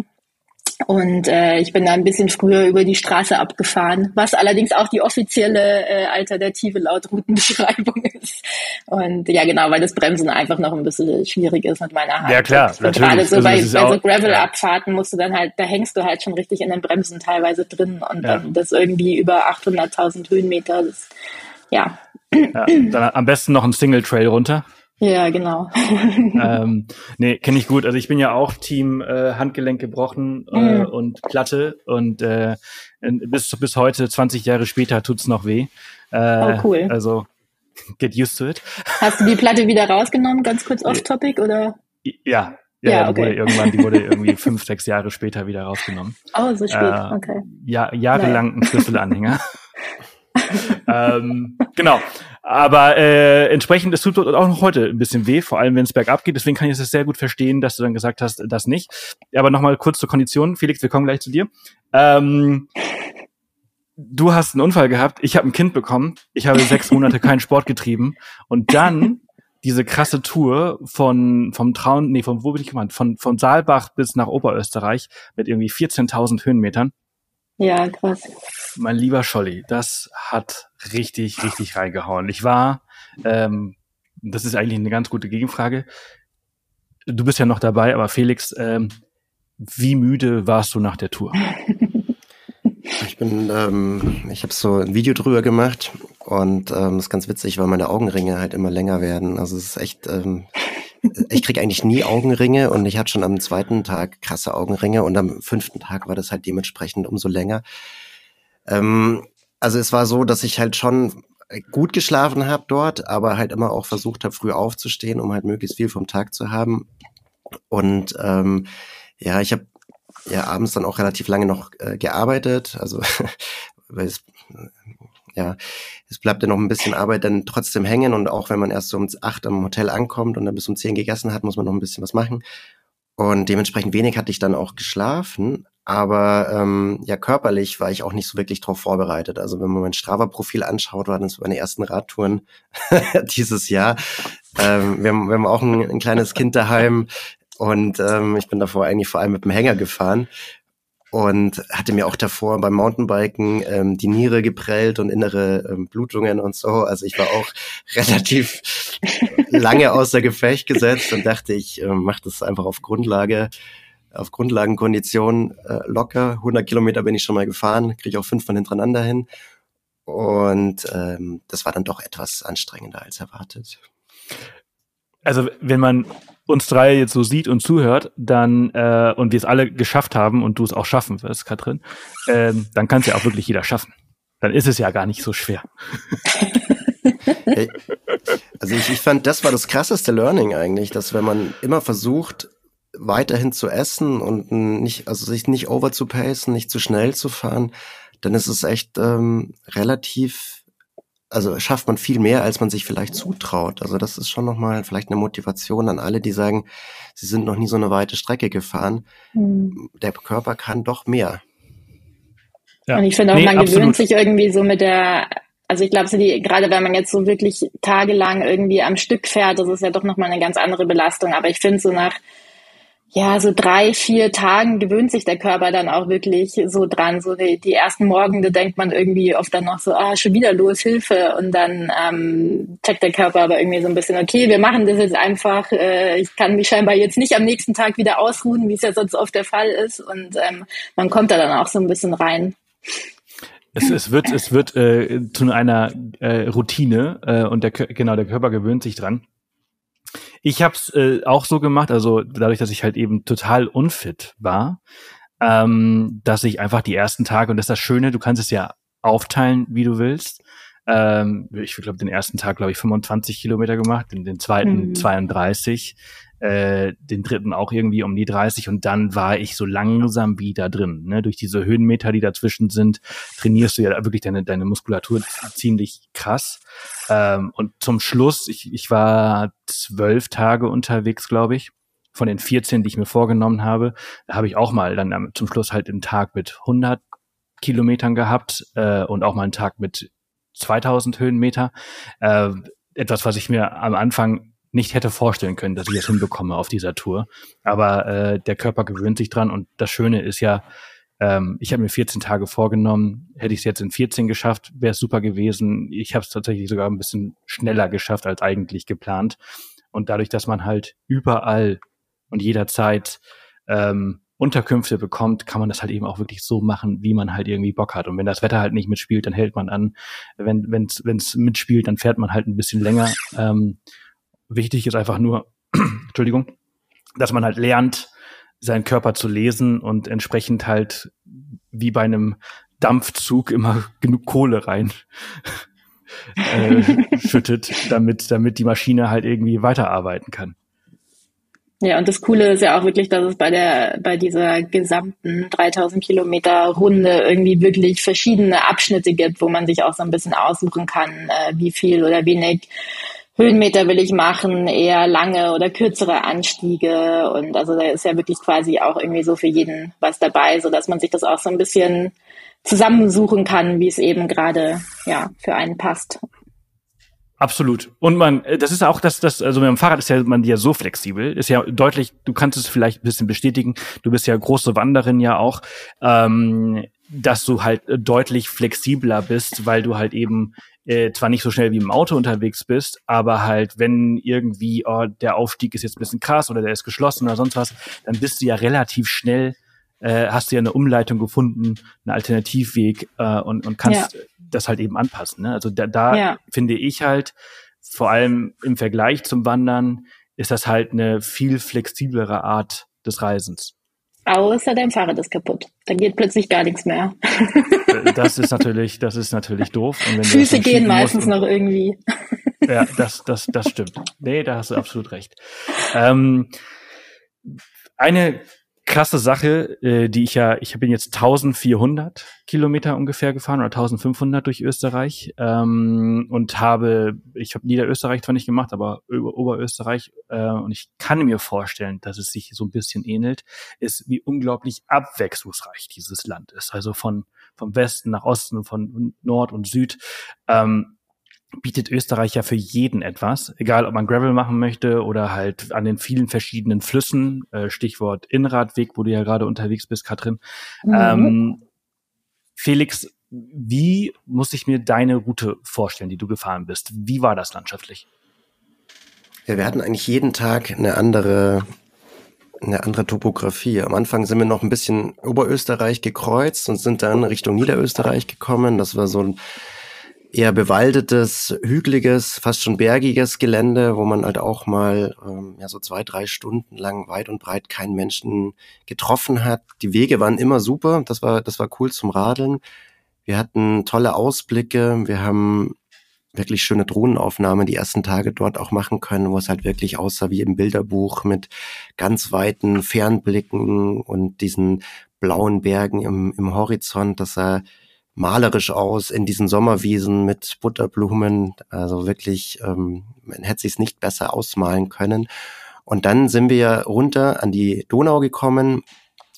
Und äh, ich bin da ein bisschen früher über die Straße abgefahren, was allerdings auch die offizielle äh, Alternative laut Routenbeschreibung ist. Und ja, genau, weil das Bremsen einfach noch ein bisschen schwierig ist mit meiner Hand. Ja, klar, und natürlich. Gerade so also, bei, bei auch, so Gravel-Abfahrten musst du dann halt, da hängst du halt schon richtig in den Bremsen teilweise drin und ja. dann das irgendwie über achthunderttausend Höhenmeter. Das, ja. ja. Dann am besten noch ein Single Trail runter. Ja, genau. ähm, nee, kenne ich gut. Also ich bin ja auch Team äh, Handgelenk gebrochen äh, Mhm. und Platte und äh, bis bis heute, zwanzig Jahre später, tut's noch weh. Äh, Oh, cool. Also get used to it. Hast du die Platte wieder rausgenommen, ganz kurz off-topic, oder? Ja, ja, Ja, ja, die okay. wurde irgendwann, die wurde irgendwie fünf, sechs Jahre später wieder rausgenommen. Oh, so spät, Äh, okay. Ja, jahrelang ein Schlüsselanhänger. ähm, genau. Aber äh, entsprechend, es tut auch noch heute ein bisschen weh, vor allem wenn es bergab geht. Deswegen kann ich es sehr gut verstehen, dass du dann gesagt hast, das nicht. Aber nochmal kurz zur Kondition. Felix, wir kommen gleich zu dir. Ähm, du hast einen Unfall gehabt, ich habe ein Kind bekommen, ich habe sechs Monate keinen Sport getrieben und dann diese krasse Tour von vom Traun, nee, von wo bin ich gemeint? Von von Saalbach bis nach Oberösterreich mit irgendwie vierzehntausend Höhenmetern. Ja, krass. Mein lieber Scholli, das hat richtig, richtig reingehauen. Ich war, ähm, das ist eigentlich eine ganz gute Gegenfrage. Du bist ja noch dabei, aber Felix, ähm, wie müde warst du nach der Tour? Ich bin, ähm, ich habe so ein Video drüber gemacht und ähm, das ist ganz witzig, weil meine Augenringe halt immer länger werden. Also es ist echt, ähm, ich kriege eigentlich nie Augenringe und ich hatte schon am zweiten Tag krasse Augenringe und am fünften Tag war das halt dementsprechend umso länger. Ähm, also es war so, dass ich halt schon gut geschlafen habe dort, aber halt immer auch versucht habe, früh aufzustehen, um halt möglichst viel vom Tag zu haben. Und ähm, ja, ich habe ja abends dann auch relativ lange noch äh, gearbeitet, also weil es, ja, es bleibt ja noch ein bisschen Arbeit dann trotzdem hängen und auch wenn man erst so um acht am Hotel ankommt und dann bis um zehn gegessen hat, muss man noch ein bisschen was machen und dementsprechend wenig hatte ich dann auch geschlafen, aber ähm, ja, körperlich war ich auch nicht so wirklich drauf vorbereitet, also wenn man mein Strava-Profil anschaut, waren das meine ersten Radtouren dieses Jahr, ähm, wir, haben, wir haben auch ein, ein kleines Kind daheim. Und ähm, ich bin davor eigentlich vor allem mit dem Hänger gefahren und hatte mir auch davor beim Mountainbiken ähm, die Niere geprellt und innere ähm, Blutungen und so. Also ich war auch relativ lange außer Gefecht gesetzt und dachte, ich äh, mache das einfach auf Grundlage, auf Grundlagenkondition äh, locker. hundert Kilometer bin ich schon mal gefahren, kriege ich auch fünfmal hintereinander hin. Und ähm, das war dann doch etwas anstrengender als erwartet. Also wenn man uns drei jetzt so sieht und zuhört, dann äh, und wir es alle geschafft haben und du es auch schaffen wirst, Katrin, ähm, dann kann es ja auch wirklich jeder schaffen. Dann ist es ja gar nicht so schwer. Also ich, ich fand, das war das krasseste Learning eigentlich, dass wenn man immer versucht, weiterhin zu essen und nicht, also sich nicht over zu pacen, nicht zu schnell zu fahren, dann ist es echt ähm, relativ, also schafft man viel mehr, als man sich vielleicht zutraut. Also das ist schon nochmal vielleicht eine Motivation an alle, die sagen, sie sind noch nie so eine weite Strecke gefahren. Mhm. Der Körper kann doch mehr. Ja. Und ich finde auch, nee, man absolut. gewöhnt sich irgendwie so mit der, also ich glaube, so die, gerade wenn man jetzt so wirklich tagelang irgendwie am Stück fährt, das ist ja doch nochmal eine ganz andere Belastung. Aber ich finde so nach, ja, so drei, vier Tagen gewöhnt sich der Körper dann auch wirklich so dran. So die, die ersten Morgen, da denkt man irgendwie oft dann noch so, ah, schon wieder los, Hilfe. Und dann ähm, checkt der Körper aber irgendwie so ein bisschen, okay, wir machen das jetzt einfach. Äh, ich kann mich scheinbar jetzt nicht am nächsten Tag wieder ausruhen, wie es ja sonst oft der Fall ist. Und ähm, man kommt da dann auch so ein bisschen rein. Es, es wird, es wird äh, zu einer äh, Routine äh, und der genau der Körper gewöhnt sich dran. Ich habe es äh, auch so gemacht, also dadurch, dass ich halt eben total unfit war, ähm, dass ich einfach die ersten Tage, und das ist das Schöne, du kannst es ja aufteilen, wie du willst. Ähm, ich glaube, den ersten Tag, glaube ich, fünfundzwanzig Kilometer gemacht, den, den zweiten mhm. zweiunddreißig, äh, den dritten auch irgendwie um die dreißig, und dann war ich so langsam wieder drin. Ne? Durch diese Höhenmeter, die dazwischen sind, trainierst du ja wirklich deine, deine Muskulatur ziemlich krass. Ähm, und zum Schluss, ich, ich war zwölf Tage unterwegs, glaube ich, von den vierzehn, die ich mir vorgenommen habe. Da habe ich auch mal dann am, zum Schluss halt einen Tag mit hundert Kilometern gehabt äh, und auch mal einen Tag mit zweitausend Höhenmeter. Äh, etwas, was ich mir am Anfang nicht hätte vorstellen können, dass ich das hinbekomme auf dieser Tour. Aber äh, der Körper gewöhnt sich dran, und das Schöne ist ja, ähm, ich habe mir vierzehn Tage vorgenommen, hätte ich es jetzt in vierzehn geschafft, wäre es super gewesen. Ich habe es tatsächlich sogar ein bisschen schneller geschafft als eigentlich geplant. Und dadurch, dass man halt überall und jederzeit ähm, Unterkünfte bekommt, kann man das halt eben auch wirklich so machen, wie man halt irgendwie Bock hat. Und wenn das Wetter halt nicht mitspielt, dann hält man an. Wenn wenn's wenn's mitspielt, dann fährt man halt ein bisschen länger. Ähm, wichtig ist einfach nur, Entschuldigung, dass man halt lernt, seinen Körper zu lesen und entsprechend halt wie bei einem Dampfzug immer genug Kohle rein äh, schüttet, damit damit die Maschine halt irgendwie weiterarbeiten kann. Ja, und das Coole ist ja auch wirklich, dass es bei der, bei dieser gesamten dreitausend Kilometer Runde irgendwie wirklich verschiedene Abschnitte gibt, wo man sich auch so ein bisschen aussuchen kann, äh, wie viel oder wenig Höhenmeter will ich machen, eher lange oder kürzere Anstiege. Und also da ist ja wirklich quasi auch irgendwie so für jeden was dabei, so dass man sich das auch so ein bisschen zusammensuchen kann, wie es eben gerade, ja, für einen passt. Absolut. Und man, das ist auch das, das, also mit dem Fahrrad ist ja man ja so flexibel, ist ja deutlich, du kannst es vielleicht ein bisschen bestätigen, du bist ja große Wanderin ja auch, ähm, dass du halt deutlich flexibler bist, weil du halt eben äh, zwar nicht so schnell wie im Auto unterwegs bist, aber halt, wenn irgendwie, oh, der Aufstieg ist jetzt ein bisschen krass oder der ist geschlossen oder sonst was, dann bist du ja relativ schnell, äh, hast du ja eine Umleitung gefunden, einen Alternativweg äh, und, und kannst ja. das halt eben anpassen. Ne? Also da, da ja. finde ich halt, vor allem im Vergleich zum Wandern, ist das halt eine viel flexiblere Art des Reisens. Außer dein Fahrrad ist kaputt. Dann geht plötzlich gar nichts mehr. Das ist natürlich, das ist natürlich doof. Und wenn Füße gehen meistens und, noch irgendwie. Ja, das, das, das stimmt. Nee, da hast du absolut recht. Ähm, eine krasse Sache, äh, die ich ja, ich bin jetzt eintausendvierhundert Kilometer ungefähr gefahren oder eintausendfünfhundert durch Österreich ähm, und habe, ich habe Niederösterreich zwar nicht gemacht, aber Ober- Oberösterreich äh, und ich kann mir vorstellen, dass es sich so ein bisschen ähnelt, ist, wie unglaublich abwechslungsreich dieses Land ist. Also von vom Westen nach Osten, von Nord und Süd. Ähm, bietet Österreich ja für jeden etwas, egal ob man Gravel machen möchte oder halt an den vielen verschiedenen Flüssen, äh, Stichwort Innradweg, wo du ja gerade unterwegs bist, Katrin. Mhm. Ähm, Felix, wie muss ich mir deine Route vorstellen, die du gefahren bist? Wie war das landschaftlich? Ja, wir hatten eigentlich jeden Tag eine andere eine andere Topografie. Am Anfang sind wir noch ein bisschen Oberösterreich gekreuzt und sind dann Richtung Niederösterreich gekommen. Das war so ein eher bewaldetes, hügeliges, fast schon bergiges Gelände, wo man halt auch mal ähm, ja so zwei, drei Stunden lang weit und breit keinen Menschen getroffen hat. Die Wege waren immer super, das war das war cool zum Radeln. Wir hatten tolle Ausblicke, wir haben wirklich schöne Drohnenaufnahmen die ersten Tage dort auch machen können, wo es halt wirklich aussah wie im Bilderbuch mit ganz weiten Fernblicken und diesen blauen Bergen im, im Horizont. Das sah malerisch aus in diesen Sommerwiesen mit Butterblumen, also wirklich, ähm, man hätte sich's nicht besser ausmalen können. Und dann sind wir runter an die Donau gekommen,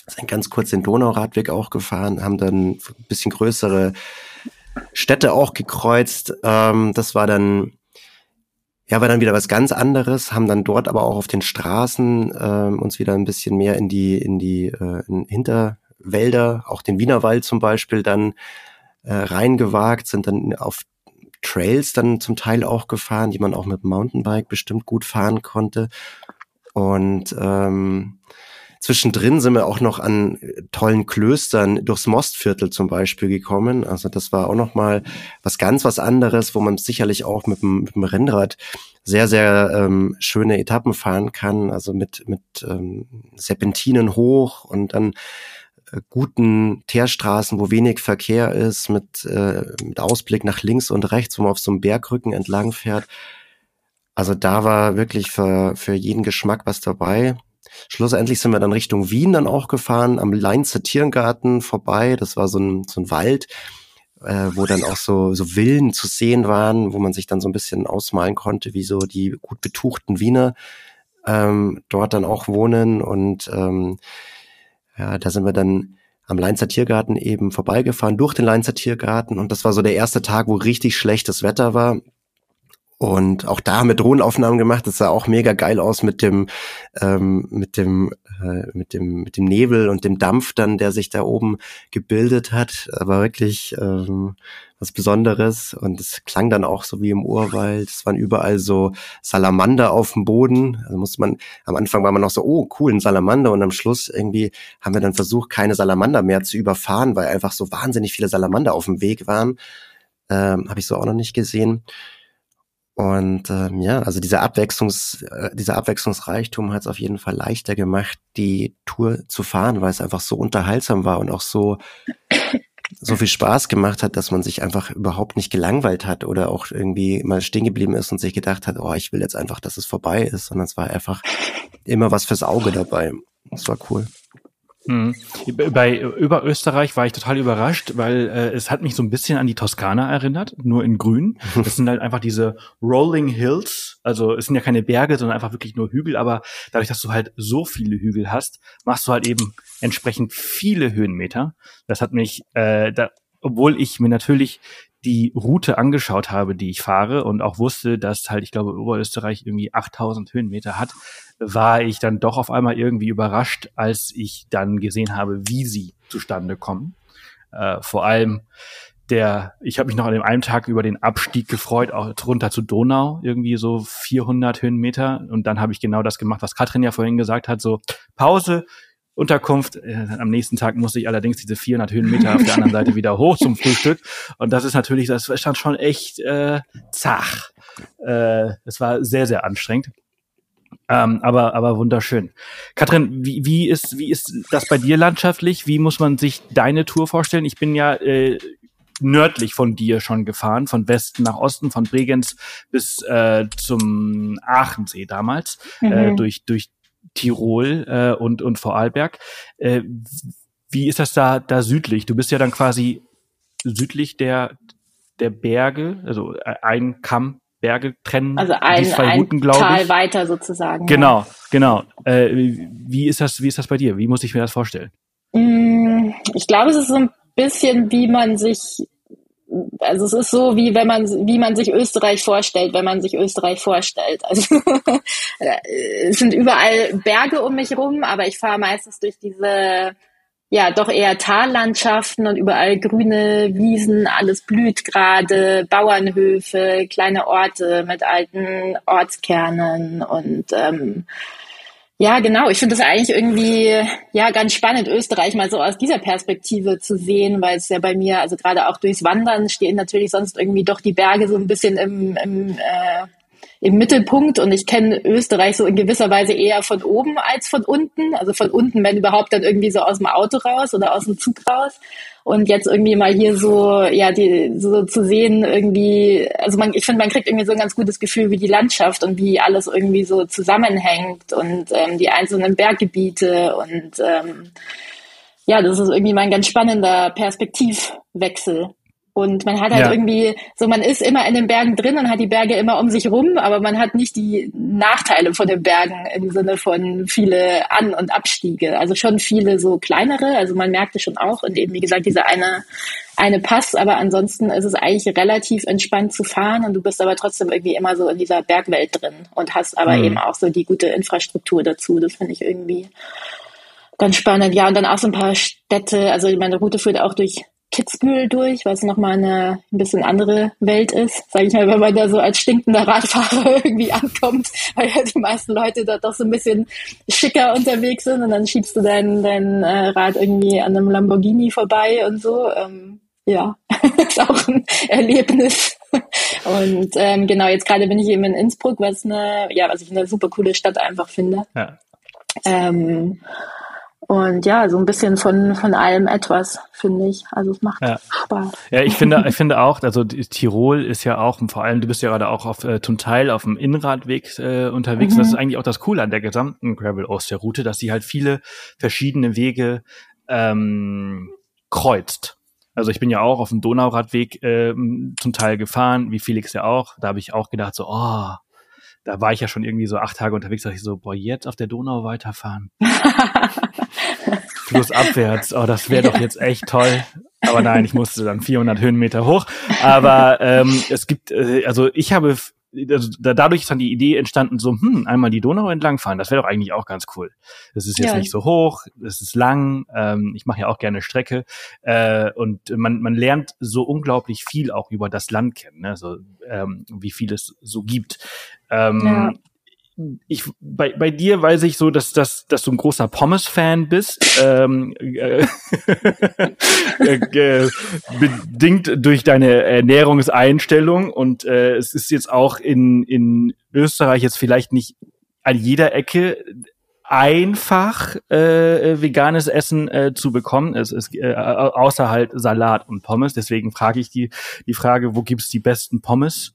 sind ganz kurz den Donauradweg auch gefahren, haben dann ein bisschen größere Städte auch gekreuzt. Ähm, das war dann, ja, war dann wieder was ganz anderes, haben dann dort aber auch auf den Straßen ähm, uns wieder ein bisschen mehr in die, in die äh, in Hinterwälder, auch den Wienerwald zum Beispiel, dann äh, reingewagt, sind dann auf Trails dann zum Teil auch gefahren, die man auch mit dem Mountainbike bestimmt gut fahren konnte. Und ähm, zwischendrin sind wir auch noch an tollen Klöstern durchs Mostviertel zum Beispiel gekommen. Also das war auch noch mal was ganz was anderes, wo man sicherlich auch mit dem, mit dem Rennrad sehr, sehr ähm, schöne Etappen fahren kann. Also mit, mit ähm, Serpentinen hoch und dann guten Teerstraßen, wo wenig Verkehr ist, mit, äh, mit Ausblick nach links und rechts, wo man auf so einem Bergrücken entlang fährt. Also da war wirklich für, für jeden Geschmack was dabei. Schlussendlich sind wir dann Richtung Wien dann auch gefahren, am Leinzer Tiergarten vorbei. Das war so ein, so ein Wald, äh, wo dann auch so, so Villen zu sehen waren, wo man sich dann so ein bisschen ausmalen konnte, wie so die gut betuchten Wiener ähm, dort dann auch wohnen. Und ähm, ja, da sind wir dann am Leinzer Tiergarten eben vorbeigefahren, durch den Leinzer Tiergarten. Und das war so der erste Tag, wo richtig schlechtes Wetter war. Und auch da mit Drohnenaufnahmen gemacht. Das sah auch mega geil aus mit dem, ähm, mit dem, äh, mit dem, mit dem Nebel und dem Dampf dann, der sich da oben gebildet hat. Aber wirklich ähm, was Besonderes. Und es klang dann auch so wie im Urwald. Es waren überall so Salamander auf dem Boden. Also musste man, am Anfang war man noch so, oh cool, ein Salamander. Und am Schluss irgendwie haben wir dann versucht, keine Salamander mehr zu überfahren, weil einfach so wahnsinnig viele Salamander auf dem Weg waren. Ähm, habe ich so auch noch nicht gesehen. Und ähm, ja, also dieser Abwechslungs, äh, dieser Abwechslungsreichtum hat es auf jeden Fall leichter gemacht, die Tour zu fahren, weil es einfach so unterhaltsam war und auch so so viel Spaß gemacht hat, dass man sich einfach überhaupt nicht gelangweilt hat oder auch irgendwie mal stehen geblieben ist und sich gedacht hat, oh, ich will jetzt einfach, dass es vorbei ist, sondern es war einfach immer was fürs Auge dabei. Das war cool. Mhm. Bei über Österreich war ich total überrascht, weil äh, es hat mich so ein bisschen an die Toskana erinnert, nur in grün. Das sind halt einfach diese Rolling Hills, also es sind ja keine Berge, sondern einfach wirklich nur Hügel, aber dadurch, dass du halt so viele Hügel hast, machst du halt eben entsprechend viele Höhenmeter. Das hat mich, äh, da, obwohl ich mir natürlich die Route angeschaut habe, die ich fahre und auch wusste, dass halt, ich glaube, Oberösterreich irgendwie achttausend Höhenmeter hat, war ich dann doch auf einmal irgendwie überrascht, als ich dann gesehen habe, wie sie zustande kommen. Äh, vor allem der, ich habe mich noch an dem einen Tag über den Abstieg gefreut, auch runter zu Donau, irgendwie so vierhundert Höhenmeter. Und dann habe ich genau das gemacht, was Katrin ja vorhin gesagt hat, so Pause, Unterkunft. Äh, am nächsten Tag musste ich allerdings diese vierhundert Höhenmeter auf der anderen Seite wieder hoch zum Frühstück. Und das ist natürlich, das stand schon echt äh, zach. Äh, es war sehr, sehr anstrengend. Ähm, aber, aber wunderschön. Katrin, wie, wie ist, wie ist das bei dir landschaftlich? Wie muss man sich deine Tour vorstellen? Ich bin ja äh, nördlich von dir schon gefahren, von Westen nach Osten, von Bregenz bis äh, zum Aachensee damals, mhm. äh, durch, durch Tirol äh, und, und Vorarlberg. Äh, wie ist das da, da südlich? Du bist ja dann quasi südlich der, der Berge, also ein Kamm Berge trennen, also ein, die zwei ein Routen, glaube ich. Tal weiter sozusagen. Genau, ja. genau. Äh, wie ist das, wie ist das bei dir? Wie muss ich mir das vorstellen? Ich glaube, es ist so ein bisschen, wie man sich, also es ist so, wie wenn man, wie man sich Österreich vorstellt, wenn man sich Österreich vorstellt. Also es sind überall Berge um mich rum, aber ich fahre meistens durch diese ja, doch eher Tallandschaften und überall grüne Wiesen, alles blüht gerade, Bauernhöfe, kleine Orte mit alten Ortskernen und ähm, ja, genau. Ich finde das eigentlich irgendwie ja ganz spannend, Österreich mal so aus dieser Perspektive zu sehen, weil es ja bei mir, also gerade auch durchs Wandern stehen natürlich sonst irgendwie doch die Berge so ein bisschen im, im äh, im Mittelpunkt und ich kenne Österreich so in gewisser Weise eher von oben als von unten, also von unten, wenn überhaupt, dann irgendwie so aus dem Auto raus oder aus dem Zug raus und jetzt irgendwie mal hier so, ja, die so zu sehen irgendwie, also man, ich finde, man kriegt irgendwie so ein ganz gutes Gefühl, wie die Landschaft und wie alles irgendwie so zusammenhängt und ähm, die einzelnen Berggebiete und ähm, ja, das ist irgendwie mal ein ganz spannender Perspektivwechsel. Und man hat halt Ja. irgendwie, so man ist immer in den Bergen drin und hat die Berge immer um sich rum, aber man hat nicht die Nachteile von den Bergen im Sinne von viele An- und Abstiege. Also schon viele so kleinere, also man merkt es schon auch und eben wie gesagt dieser eine, eine Pass, aber ansonsten ist es eigentlich relativ entspannt zu fahren und du bist aber trotzdem irgendwie immer so in dieser Bergwelt drin und hast aber Mhm. eben auch so die gute Infrastruktur dazu. Das finde ich irgendwie ganz spannend. Ja, und dann auch so ein paar Städte, also meine Route führt auch durch Kitzbühel durch, was nochmal eine ein bisschen andere Welt ist, sage ich mal, wenn man da so als stinkender Radfahrer irgendwie ankommt, weil ja die meisten Leute da doch so ein bisschen schicker unterwegs sind und dann schiebst du dein, dein äh, Rad irgendwie an einem Lamborghini vorbei und so. Ähm, ja, ist auch ein Erlebnis. Und ähm, genau, jetzt gerade bin ich eben in Innsbruck, was eine, ja, was ich eine super coole Stadt einfach finde. Ja. Ähm, Und ja, so ein bisschen von, von allem etwas, finde ich. Also es macht Ja. Spaß. Ja, ich finde, ich finde auch, also die- Tirol ist ja auch, vor allem, du bist ja gerade auch auf, äh, zum Teil auf dem Innenradweg äh, unterwegs. Mhm. Das ist eigentlich auch das Coole an der gesamten Gravel-Oster-Route, dass sie halt viele verschiedene Wege ähm, kreuzt. Also ich bin ja auch auf dem Donauradweg ähm, zum Teil gefahren, wie Felix ja auch. Da habe ich auch gedacht so, oh, da war ich ja schon irgendwie so acht Tage unterwegs, dachte ich so, boah, jetzt auf der Donau weiterfahren. Flussabwärts, oh, das wäre doch jetzt echt toll. Aber nein, ich musste dann vierhundert Höhenmeter hoch. Aber ähm, es gibt, äh, also ich habe, also da, dadurch ist dann die Idee entstanden, so, hm, einmal die Donau entlangfahren, das wäre doch eigentlich auch ganz cool. Das ist jetzt Ja. nicht so hoch, es ist lang, ähm, ich mache ja auch gerne Strecke äh, und man man lernt so unglaublich viel auch über das Land kennen, ne? So, ähm, wie viel es so gibt. Ähm, Ja. Ich, bei, bei dir weiß ich so, dass, dass, dass du ein großer Pommes-Fan bist, ähm, äh, äh, bedingt durch deine Ernährungseinstellung und äh, es ist jetzt auch in, in Österreich jetzt vielleicht nicht an jeder Ecke einfach äh, veganes Essen äh, zu bekommen, es ist äh, außer halt Salat und Pommes, deswegen frage ich die, die Frage, wo gibt's die besten Pommes?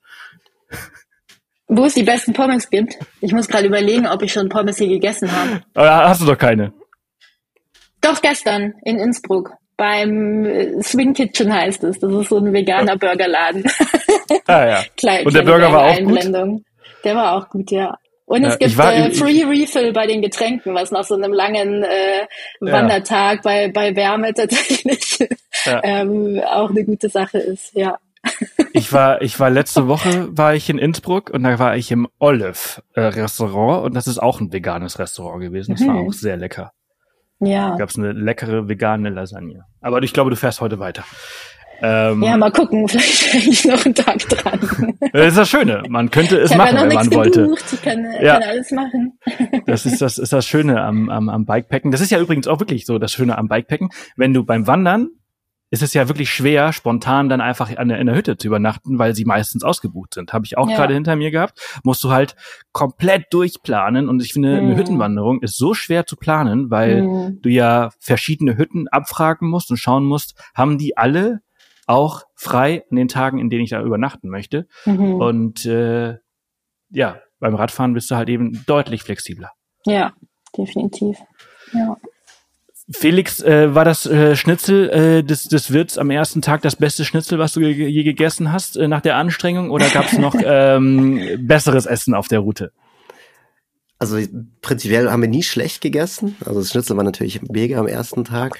Wo es die besten Pommes gibt. Ich muss gerade überlegen, ob ich schon Pommes hier gegessen habe. Aber hast du doch keine. Doch, gestern in Innsbruck. Beim äh, Swing Kitchen heißt es. Das ist so ein veganer Burgerladen. Ah ja. Kleine, Und der kleine Burger war auch gut? Einblendung. Der war auch gut, ja. Und Ja, es ich gibt war äh, im- Free Refill bei den Getränken, was nach so einem langen äh, Wandertag bei, bei Wärme tatsächlich Ja. ähm, auch eine gute Sache ist, ja. Ich war, ich war letzte Woche war ich in Innsbruck und da war ich im Olive äh, Restaurant und das ist auch ein veganes Restaurant gewesen. Das war Mhm. auch sehr lecker. Ja. Da gab's eine leckere vegane Lasagne. Aber ich glaube, du fährst heute weiter. Ähm, Ja, mal gucken, vielleicht bin ich noch einen Tag dran. Das ist das Schöne. Man könnte es Ich habe machen, ja noch wenn man nichts wollte. gebucht, ich kann, Ja. kann alles machen. Das ist das, ist das Schöne am, am, am Bikepacken. Das ist ja übrigens auch wirklich so das Schöne am Bikepacken. Wenn du beim Wandern, ist es ja wirklich schwer, spontan dann einfach an der, in der Hütte zu übernachten, weil sie meistens ausgebucht sind. Habe ich auch Ja. gerade hinter mir gehabt. Musst du halt komplett durchplanen. Und ich finde, eine Mhm. Hüttenwanderung ist so schwer zu planen, weil Mhm. du ja verschiedene Hütten abfragen musst und schauen musst, haben die alle auch frei an den Tagen, in denen ich da übernachten möchte. Mhm. Und äh, ja, beim Radfahren bist du halt eben deutlich flexibler. Ja, definitiv. Ja. Felix, äh, war das äh, Schnitzel äh, des, des Wirts am ersten Tag das beste Schnitzel, was du je, je gegessen hast äh, nach der Anstrengung? Oder gab es noch ähm, besseres Essen auf der Route? Also prinzipiell haben wir nie schlecht gegessen. Also das Schnitzel war natürlich mega am ersten Tag.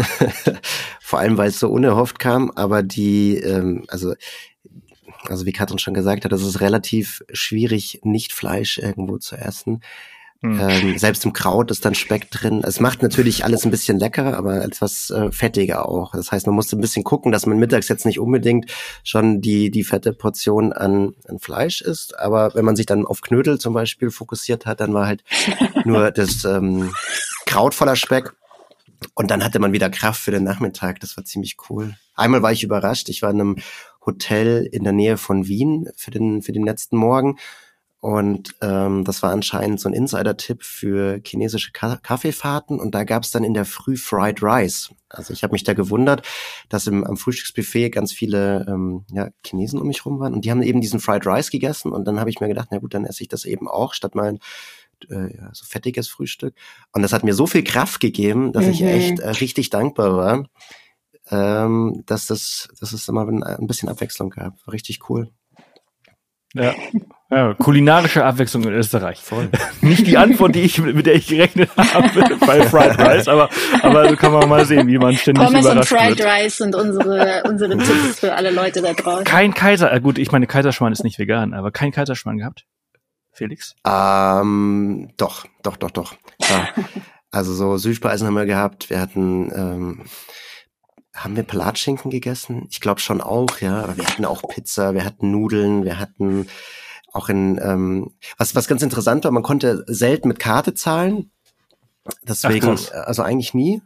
Vor allem, weil es so unerhofft kam. Aber die, ähm, also also wie Katrin schon gesagt hat, es ist relativ schwierig, nicht Fleisch irgendwo zu essen. Hm. Ähm, selbst im Kraut ist dann Speck drin. Es macht natürlich alles ein bisschen leckerer, aber etwas äh, fettiger auch. Das heißt, man musste ein bisschen gucken, dass man mittags jetzt nicht unbedingt schon die die fette Portion an, an Fleisch isst. Aber wenn man sich dann auf Knödel zum Beispiel fokussiert hat, dann war halt nur das ähm, Kraut voller Speck. Und dann hatte man wieder Kraft für den Nachmittag. Das war ziemlich cool. Einmal war ich überrascht. Ich war in einem Hotel in der Nähe von Wien für den für den letzten Morgen. Und ähm, das war anscheinend so ein Insider-Tipp für chinesische Ka- Kaffeefahrten. Und da gab es dann in der Früh Fried Rice. Also ich habe mich da gewundert, dass im, am Frühstücksbuffet ganz viele ähm, ja, Chinesen um mich rum waren. Und die haben eben diesen Fried Rice gegessen. Und dann habe ich mir gedacht, na gut, dann esse ich das eben auch, statt mein äh, ja, so fettiges Frühstück. Und das hat mir so viel Kraft gegeben, dass Mhm. ich echt äh, richtig dankbar war. ähm, dass das, dass es immer ein bisschen Abwechslung gab. War richtig cool. Ja. Ja, kulinarische Abwechslung in Österreich. Voll. Nicht die Antwort, die ich, mit der ich gerechnet habe bei Fried Rice, aber, aber so kann man mal sehen, wie man ständig Pommes überrascht und Fried wird. Rice sind unsere, unsere Tipps für alle Leute da draußen. Kein Kaiser, äh gut, ich meine, Kaiserschmarrn ist nicht vegan, aber kein Kaiserschmarrn gehabt? Felix? Ähm, doch, doch, doch, doch. Klar. Also so Süßspeisen haben wir gehabt. Wir hatten, ähm, haben wir Palatschinken gegessen? Ich glaube schon auch, ja. Aber wir hatten auch Pizza, wir hatten Nudeln, wir hatten auch in, ähm, was was ganz interessant war, man konnte selten mit Karte zahlen. Deswegen, Ach, also eigentlich nie.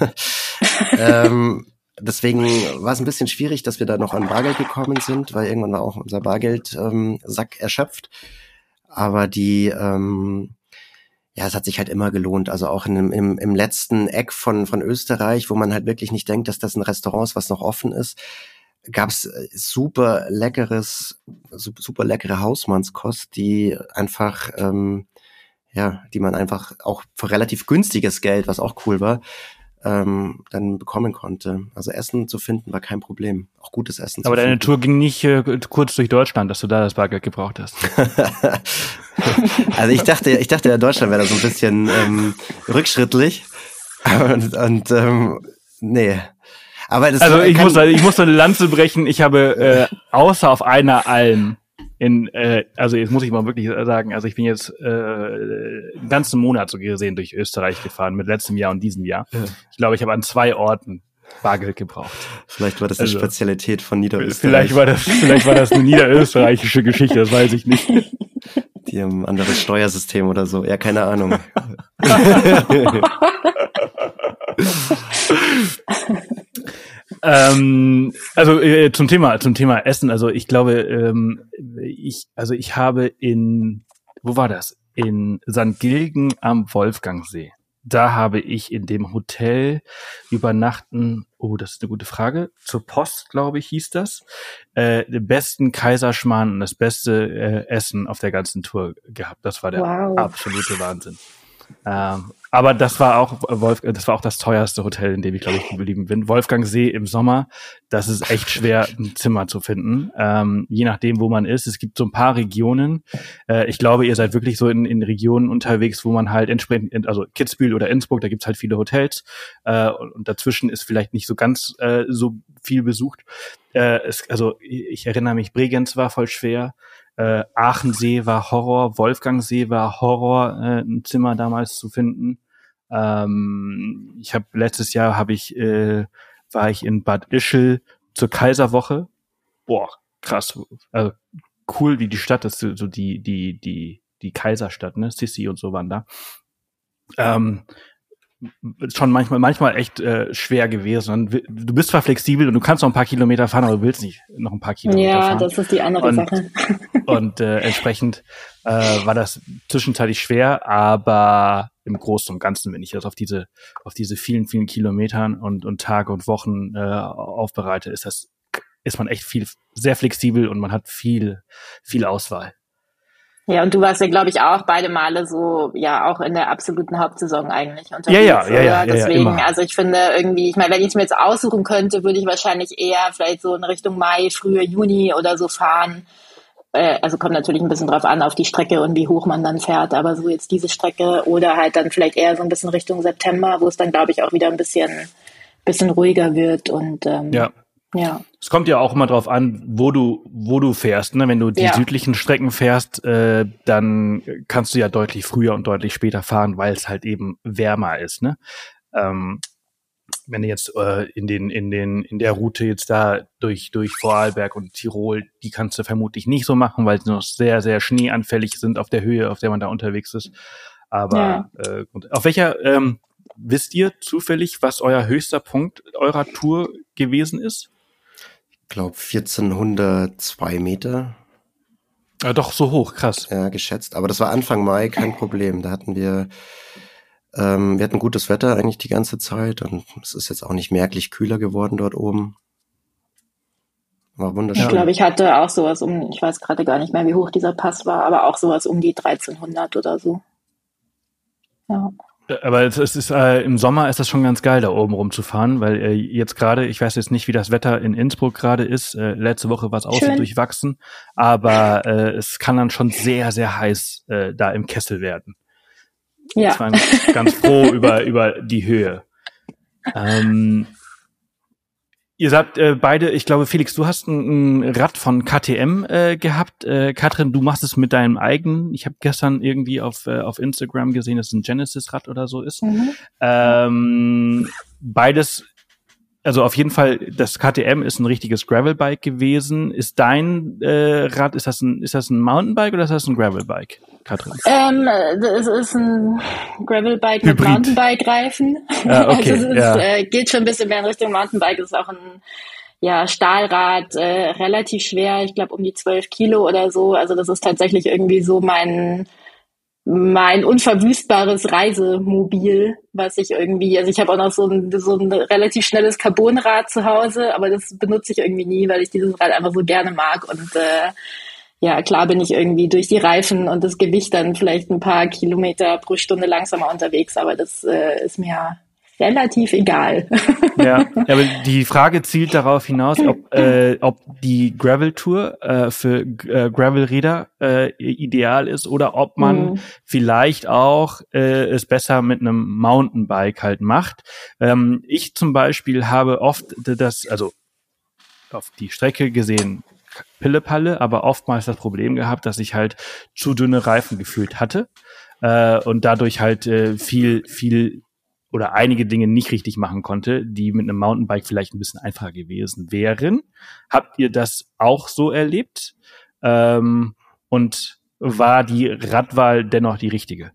ähm, deswegen war es ein bisschen schwierig, dass wir da noch an Bargeld gekommen sind, weil irgendwann war auch unser Bargeldsack ähm, Sack erschöpft. Aber die, ähm, ja, es hat sich halt immer gelohnt. Also auch in dem, im, im letzten Eck von von Österreich, wo man halt wirklich nicht denkt, dass das ein Restaurant ist, was noch offen ist, gab's super leckeres, super leckere Hausmannskost, die einfach, ähm, ja, die man einfach auch für relativ günstiges Geld, was auch cool war, ähm, dann bekommen konnte. Also Essen zu finden war kein Problem. Auch gutes Essen zu Aber finden. deine Tour ging nicht äh, kurz durch Deutschland, dass du da das Bargeld gebraucht hast. Also ich dachte, ich dachte, ja, Deutschland wäre da so ein bisschen ähm, rückschrittlich. Und, und ähm, nee. Aber das Also ich kann, muss, ich muss eine Lanze brechen. Ich habe äh, außer auf einer Alm in, äh, also jetzt muss ich mal wirklich sagen, also ich bin jetzt äh, einen ganzen Monat so gesehen durch Österreich gefahren mit letztem Jahr und diesem Jahr. Ja. Ich glaube, ich habe an zwei Orten Bargeld gebraucht. Vielleicht war das also, eine Spezialität von Niederösterreich. Vielleicht war das, vielleicht war das eine niederösterreichische Geschichte, das weiß ich nicht. Die haben ein anderes Steuersystem oder so. Ja, keine Ahnung. ähm, also äh, zum Thema zum Thema Essen. Also ich glaube, ähm, ich also ich habe in wo war das? In Sankt Gilgen am Wolfgangsee. Da habe ich in dem Hotel übernachten. Oh, das ist eine gute Frage. Zur Post, glaube ich, hieß das. Äh, den besten Kaiserschmarrn und das beste äh, Essen auf der ganzen Tour gehabt. Das war der wow. absolute Wahnsinn. Ähm, aber das war auch Wolf, das war auch das teuerste Hotel, in dem ich, glaube ich, geblieben bin. Wolfgangsee im Sommer, das ist echt schwer, ein Zimmer zu finden, ähm, je nachdem, wo man ist. Es gibt so ein paar Regionen. Äh, ich glaube, ihr seid wirklich so in, in Regionen unterwegs, wo man halt entsprechend, also Kitzbühel oder Innsbruck, da gibt's halt viele Hotels äh, und, und dazwischen ist vielleicht nicht so ganz äh, so viel besucht. Äh, es, also ich erinnere mich, Bregenz war voll schwer. Äh, Aachensee war Horror, Wolfgangsee war Horror, äh, ein Zimmer damals zu finden. Ähm, ich habe letztes Jahr habe ich äh, war ich in Bad Ischl zur Kaiserwoche. Boah, krass, also cool, wie die Stadt ist, so die die die die Kaiserstadt, ne, Sissi und so waren da. Ähm, schon manchmal manchmal echt äh, schwer gewesen. Du bist zwar flexibel und du kannst noch ein paar Kilometer fahren, aber du willst nicht noch ein paar Kilometer ja, fahren. Ja, das ist die andere und, Sache. Und äh, entsprechend äh, war das zwischenzeitlich schwer, aber im Großen und Ganzen, wenn ich das auf diese auf diese vielen vielen Kilometern und und Tage und Wochen äh, aufbereite, ist das ist man echt viel sehr flexibel und man hat viel viel Auswahl. Ja, und du warst ja, glaube ich, auch beide Male so, ja, auch in der absoluten Hauptsaison eigentlich unterwegs. Ja, ja, ja, ja. Deswegen, ja, ja, also ich finde irgendwie, ich meine, wenn ich es mir jetzt aussuchen könnte, würde ich wahrscheinlich eher vielleicht so in Richtung Mai, frühe Juni oder so fahren. Äh, also kommt natürlich ein bisschen drauf an, auf die Strecke und wie hoch man dann fährt, aber so jetzt diese Strecke oder halt dann vielleicht eher so ein bisschen Richtung September, wo es dann, glaube ich, auch wieder ein bisschen, bisschen ruhiger wird und ähm, ja. Ja. Es kommt ja auch immer drauf an, wo du wo du fährst. Ne? Wenn du die ja. südlichen Strecken fährst, äh, dann kannst du ja deutlich früher und deutlich später fahren, weil es halt eben wärmer ist. Ne? Ähm, wenn du jetzt äh, in den in den in der Route jetzt da durch durch Vorarlberg und Tirol, die kannst du vermutlich nicht so machen, weil sie noch sehr sehr schneeanfällig sind auf der Höhe, auf der man da unterwegs ist. Aber ja. äh, auf welcher ähm, wisst ihr zufällig, was euer höchster Punkt eurer Tour gewesen ist? Ich glaube vierzehnhundertzwei Meter. Ja, doch, so hoch, krass. Ja, geschätzt. Aber das war Anfang Mai, kein Problem. Da hatten wir, ähm, wir hatten gutes Wetter eigentlich die ganze Zeit und es ist jetzt auch nicht merklich kühler geworden dort oben. War wunderschön. Ich glaube, ich hatte auch sowas um, ich weiß gerade gar nicht mehr, wie hoch dieser Pass war, aber auch sowas um die dreizehnhundert oder so. Ja. Aber es ist äh, im Sommer ist das schon ganz geil, da oben rumzufahren, weil äh, jetzt gerade, ich weiß jetzt nicht, wie das Wetter in Innsbruck gerade ist. Äh, letzte Woche war es auch so durchwachsen, aber äh, es kann dann schon sehr, sehr heiß äh, da im Kessel werden. Ja. Ich war ganz froh über über die Höhe. Ähm, Ihr sagt äh, beide, ich glaube, Felix, du hast ein, ein Rad von K T M äh, gehabt. Äh, Katrin, du machst es mit deinem eigenen. Ich habe gestern irgendwie auf äh, auf Instagram gesehen, dass es ein Genesis-Rad oder so ist. Mhm. Ähm, beides, also auf jeden Fall, das K T M ist ein richtiges Gravelbike gewesen. Ist dein äh, Rad, ist das ein ist das ein Mountainbike oder ist das ein Gravelbike, Katrin? Ähm, es ist ein Gravelbike mit Mountainbike-Reifen. Ja, okay, also es ja. ist, äh, geht schon ein bisschen mehr in Richtung Mountainbike. Es ist auch ein ja, Stahlrad, äh, relativ schwer. Ich glaube um die zwölf Kilo oder so. Also das ist tatsächlich irgendwie so mein mein unverwüstbares Reisemobil, was ich irgendwie, also ich habe auch noch so ein, so ein relativ schnelles Carbonrad zu Hause, aber das benutze ich irgendwie nie, weil ich dieses Rad einfach so gerne mag und äh, ja, klar bin ich irgendwie durch die Reifen und das Gewicht dann vielleicht ein paar Kilometer pro Stunde langsamer unterwegs, aber das äh, ist mir relativ egal. Ja, aber die Frage zielt darauf hinaus, ob, äh, ob die Gravel-Tour äh, für äh, Gravel-Räder äh, ideal ist oder ob man mhm. vielleicht auch äh, es besser mit einem Mountainbike halt macht. Ähm, ich zum Beispiel habe oft das, also auf die Strecke gesehen, Pille-Palle, aber oftmals das Problem gehabt, dass ich halt zu dünne Reifen gefühlt hatte äh, und dadurch halt äh, viel, viel oder einige Dinge nicht richtig machen konnte, die mit einem Mountainbike vielleicht ein bisschen einfacher gewesen wären. Habt ihr das auch so erlebt? Ähm, und war die Radwahl dennoch die richtige?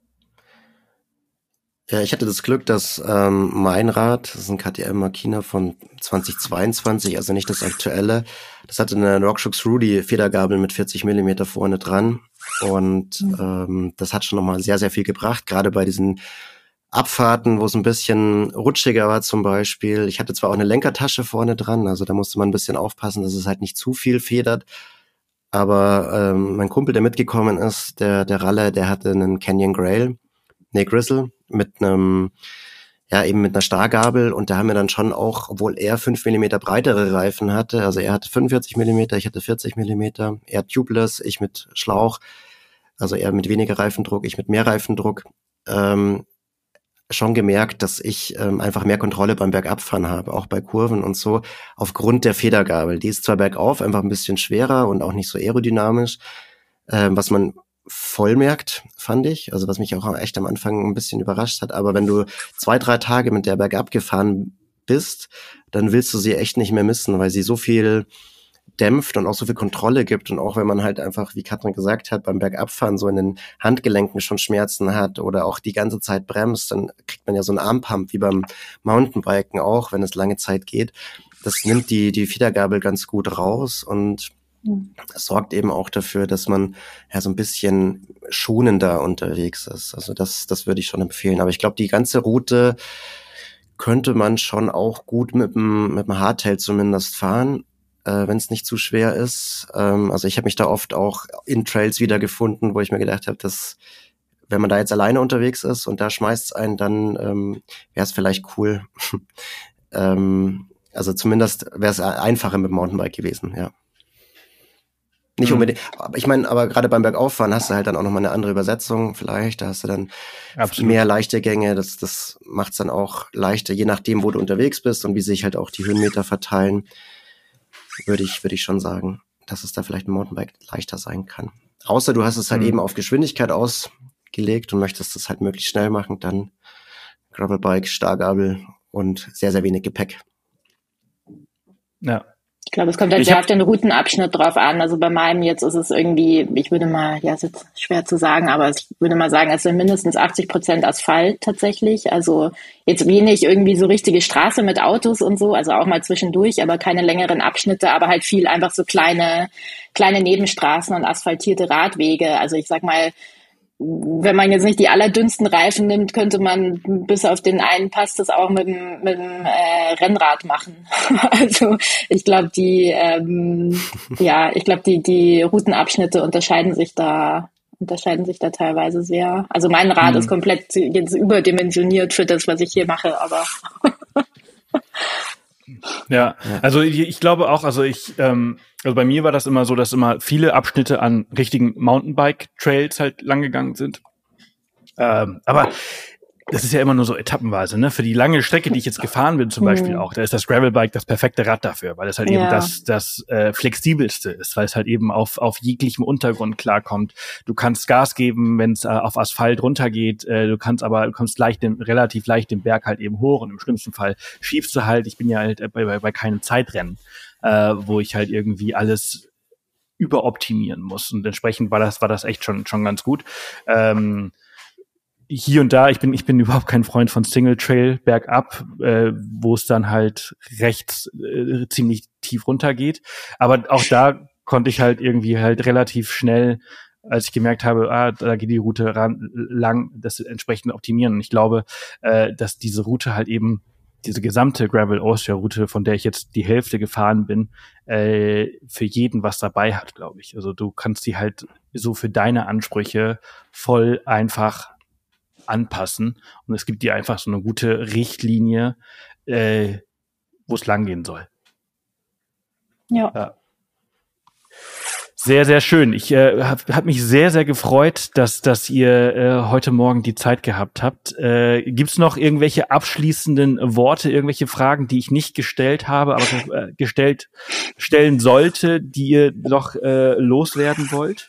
Ja, ich hatte das Glück, dass ähm, mein Rad, das ist ein K T M Makina von zweitausendzweiundzwanzig, also nicht das aktuelle, das hatte eine RockShox Rudy Federgabel mit vierzig Millimeter vorne dran und ähm, das hat schon nochmal sehr, sehr viel gebracht, gerade bei diesen Abfahrten, wo es ein bisschen rutschiger war zum Beispiel. Ich hatte zwar auch eine Lenkertasche vorne dran, also da musste man ein bisschen aufpassen, dass es halt nicht zu viel federt. Aber ähm, mein Kumpel, der mitgekommen ist, der der Ralle, der hatte einen Canyon Grail, nee, Grizzle, mit einem, ja eben mit einer Stargabel und da haben wir dann schon auch, obwohl er fünf Millimeter breitere Reifen hatte, also er hatte fünfundvierzig Millimeter, ich hatte vierzig Millimeter, er tubeless, ich mit Schlauch, also er mit weniger Reifendruck, ich mit mehr Reifendruck, ähm, schon gemerkt, dass ich ähm, einfach mehr Kontrolle beim Bergabfahren habe, auch bei Kurven und so, aufgrund der Federgabel. Die ist zwar bergauf einfach ein bisschen schwerer und auch nicht so aerodynamisch, ähm, was man voll merkt, fand ich, also was mich auch echt am Anfang ein bisschen überrascht hat, aber wenn du zwei, drei Tage mit der bergab gefahren bist, dann willst du sie echt nicht mehr missen, weil sie so viel dämpft und auch so viel Kontrolle gibt und auch wenn man halt einfach, wie Katrin gesagt hat, beim Bergabfahren so in den Handgelenken schon Schmerzen hat oder auch die ganze Zeit bremst, dann kriegt man ja so einen Armpump wie beim Mountainbiken auch, wenn es lange Zeit geht. Das nimmt die die Federgabel ganz gut raus und mhm. sorgt eben auch dafür, dass man ja so ein bisschen schonender unterwegs ist. Also das das würde ich schon empfehlen. Aber ich glaube, die ganze Route könnte man schon auch gut mit dem mit dem Hardtail zumindest fahren, äh, wenn es nicht zu schwer ist. Ähm, also ich habe mich da oft auch in Trails wiedergefunden, wo ich mir gedacht habe, dass wenn man da jetzt alleine unterwegs ist und da schmeißt es einen, dann ähm, wäre es vielleicht cool. ähm, also zumindest wäre es einfacher mit dem Mountainbike gewesen, ja. Nicht unbedingt, aber ich meine, aber gerade beim Bergauffahren hast du halt dann auch nochmal eine andere Übersetzung vielleicht, da hast du dann Absolut. mehr leichte Gänge, das, das macht es dann auch leichter, je nachdem, wo du unterwegs bist und wie sich halt auch die Höhenmeter verteilen, würde ich, würde ich schon sagen, dass es da vielleicht ein Mountainbike leichter sein kann. Außer du hast es halt mhm. eben auf Geschwindigkeit ausgelegt und möchtest es halt möglichst schnell machen, dann Gravelbike, Stargabel und sehr, sehr wenig Gepäck. Ja. Ich glaube, es kommt halt sehr auf den Routenabschnitt drauf an. Also bei meinem jetzt ist es irgendwie, ich würde mal, ja, ist jetzt schwer zu sagen, aber ich würde mal sagen, es sind mindestens achtzig Prozent Asphalt tatsächlich. Also jetzt wenig irgendwie so richtige Straße mit Autos und so, also auch mal zwischendurch, aber keine längeren Abschnitte, aber halt viel einfach so kleine, kleine Nebenstraßen und asphaltierte Radwege. Also ich sag mal, wenn man jetzt nicht die allerdünnsten Reifen nimmt, könnte man bis auf den einen Pass das auch mit dem, mit dem äh, Rennrad machen. Also ich glaube, die ähm, ja, ich glaube, die die Routenabschnitte unterscheiden sich da unterscheiden sich da teilweise sehr. Also mein Rad Mhm. ist komplett jetzt überdimensioniert für das, was ich hier mache, aber Ja, also ich, ich glaube auch, also ich, ähm, also bei mir war das immer so, dass immer viele Abschnitte an richtigen Mountainbike-Trails halt lang gegangen sind. Ähm, aber das ist ja immer nur so etappenweise, ne? Für die lange Strecke, die ich jetzt gefahren bin, zum Beispiel Mhm. auch, da ist das Gravelbike das perfekte Rad dafür, weil es halt eben Ja. das das äh, flexibelste ist, weil es halt eben auf auf jeglichem Untergrund klarkommt. Du kannst Gas geben, wenn es äh, auf Asphalt runtergeht, äh, du kannst aber du kommst leicht den, relativ leicht den Berg halt eben hoch und im schlimmsten Fall schiebst du halt. Ich bin ja halt bei bei, bei keinem Zeitrennen, äh, wo ich halt irgendwie alles überoptimieren muss und entsprechend war das war das echt schon schon ganz gut. Ähm, Hier und da, ich bin ich bin überhaupt kein Freund von Single Trail bergab, äh, wo es dann halt rechts äh, ziemlich tief runter geht. Aber auch da konnte ich halt irgendwie halt relativ schnell, als ich gemerkt habe, ah, da geht die Route ran, lang, das entsprechend optimieren. Und ich glaube, äh, dass diese Route halt eben, diese gesamte Gravel-Austria-Route, von der ich jetzt die Hälfte gefahren bin, äh, für jeden was dabei hat, glaube ich. Also du kannst die halt so für deine Ansprüche voll einfach anpassen und es gibt dir einfach so eine gute Richtlinie, äh, wo es langgehen soll. ja. Ja. Sehr, sehr schön. Ich äh, habe hab mich sehr, sehr gefreut, dass, dass ihr äh, heute Morgen die Zeit gehabt habt. Äh, gibt's noch irgendwelche abschließenden Worte, irgendwelche Fragen, die ich nicht gestellt habe, aber äh, gestellt stellen sollte, die ihr noch äh, loswerden wollt?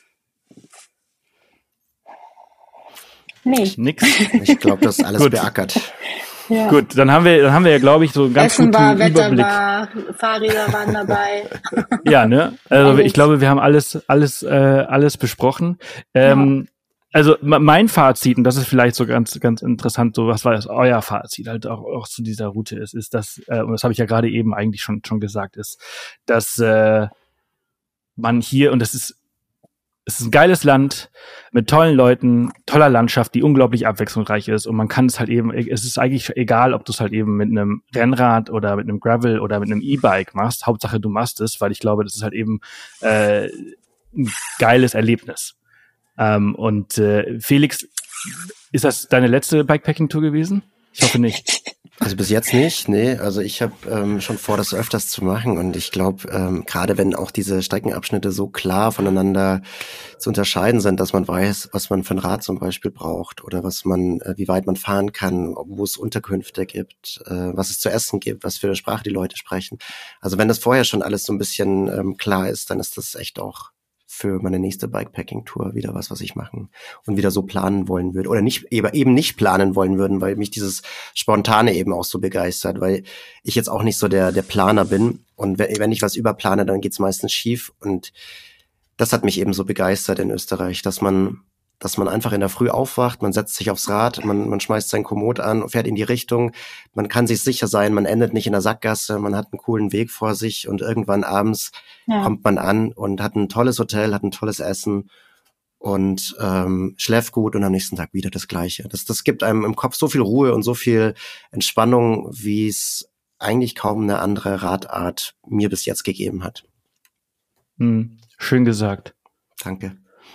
Nee. Nix? Ich glaube, das ist alles Gut. beackert. Ja. Gut, dann haben wir, dann haben wir ja, glaube ich, so einen ganz Essen guten war, Wetter Überblick. war, Fahrräder waren dabei. Ja, ne? Also Alles. ich glaube, wir haben alles, alles, äh, alles besprochen. Ähm, Also m- mein Fazit, und das ist vielleicht so ganz, ganz interessant, so was war das euer Fazit halt auch, auch zu dieser Route ist, ist das, äh, und das habe ich ja gerade eben eigentlich schon schon gesagt, ist, dass äh, man hier, und das ist es ist ein geiles Land mit tollen Leuten, toller Landschaft, die unglaublich abwechslungsreich ist. Und man kann es halt eben, es ist eigentlich egal, ob du es halt eben mit einem Rennrad oder mit einem Gravel oder mit einem E-Bike machst. Hauptsache, du machst es, weil ich glaube, das ist halt eben äh, ein geiles Erlebnis. Ähm, und äh, Felix, ist das deine letzte Bikepacking-Tour gewesen? Ich hoffe nicht. Also bis jetzt nicht, nee. Also ich habe ähm, schon vor, das öfters zu machen und ich glaube, ähm, gerade wenn auch diese Streckenabschnitte so klar voneinander zu unterscheiden sind, dass man weiß, was man für ein Rad zum Beispiel braucht oder was man, äh, wie weit man fahren kann, wo es Unterkünfte gibt, äh, was es zu essen gibt, was für eine Sprache die Leute sprechen. Also wenn das vorher schon alles so ein bisschen ähm, klar ist, dann ist das echt auch für meine nächste Bikepacking-Tour wieder was, was ich machen und wieder so planen wollen würde oder nicht eben nicht planen wollen würden, weil mich dieses Spontane eben auch so begeistert, weil ich jetzt auch nicht so der der Planer bin und wenn ich was überplane, dann geht's meistens schief und das hat mich eben so begeistert in Österreich, dass man dass man einfach in der Früh aufwacht, man setzt sich aufs Rad, man, man schmeißt sein Komoot an, fährt in die Richtung, man kann sich sicher sein, man endet nicht in der Sackgasse, man hat einen coolen Weg vor sich und irgendwann abends ja. kommt man an und hat ein tolles Hotel, hat ein tolles Essen und ähm, schläft gut und am nächsten Tag wieder das Gleiche. Das, das gibt einem im Kopf so viel Ruhe und so viel Entspannung, wie es eigentlich kaum eine andere Radart mir bis jetzt gegeben hat. Hm, schön gesagt. Danke.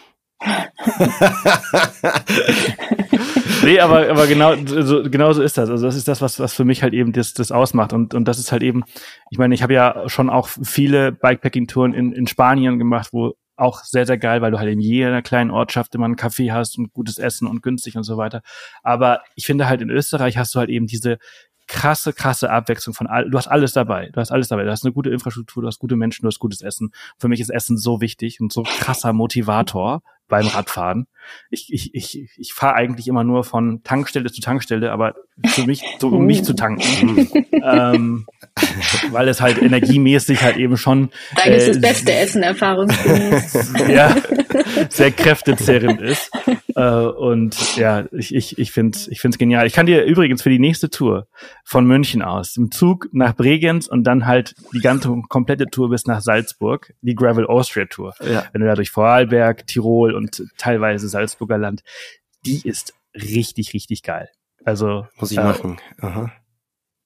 Nee, aber aber genau so genau so ist das. Also das ist das, was was für mich halt eben das das ausmacht und und das ist halt eben, ich meine, ich habe ja schon auch viele Bikepacking-Touren in in Spanien gemacht, wo auch sehr sehr geil, weil du halt in jeder kleinen Ortschaft immer einen Café hast und gutes Essen und günstig und so weiter. Aber ich finde halt in Österreich hast du halt eben diese krasse, krasse Abwechslung von all, du hast alles dabei, du hast alles dabei, du hast eine gute Infrastruktur, du hast gute Menschen, du hast gutes Essen. Für mich ist Essen so wichtig und so krasser Motivator beim Radfahren. Ich, ich, ich, ich fahre eigentlich immer nur von Tankstelle zu Tankstelle, aber für mich, so um mich zu tanken, ähm, weil es halt energiemäßig halt eben schon da ist äh, das beste Essen erfahrungsgemäß. Ja, sehr kräftezehrend ist. Äh, und ja, ich, ich, ich finde es ich find's genial. Ich kann dir übrigens für die nächste Tour von München aus im Zug nach Bregenz und dann halt die ganze komplette Tour bis nach Salzburg, die Gravel Austria Tour. Ja. Wenn du da durch Vorarlberg, Tirol und teilweise Salzburger Land, die ist richtig, richtig geil. Also muss ich äh, machen. Aha.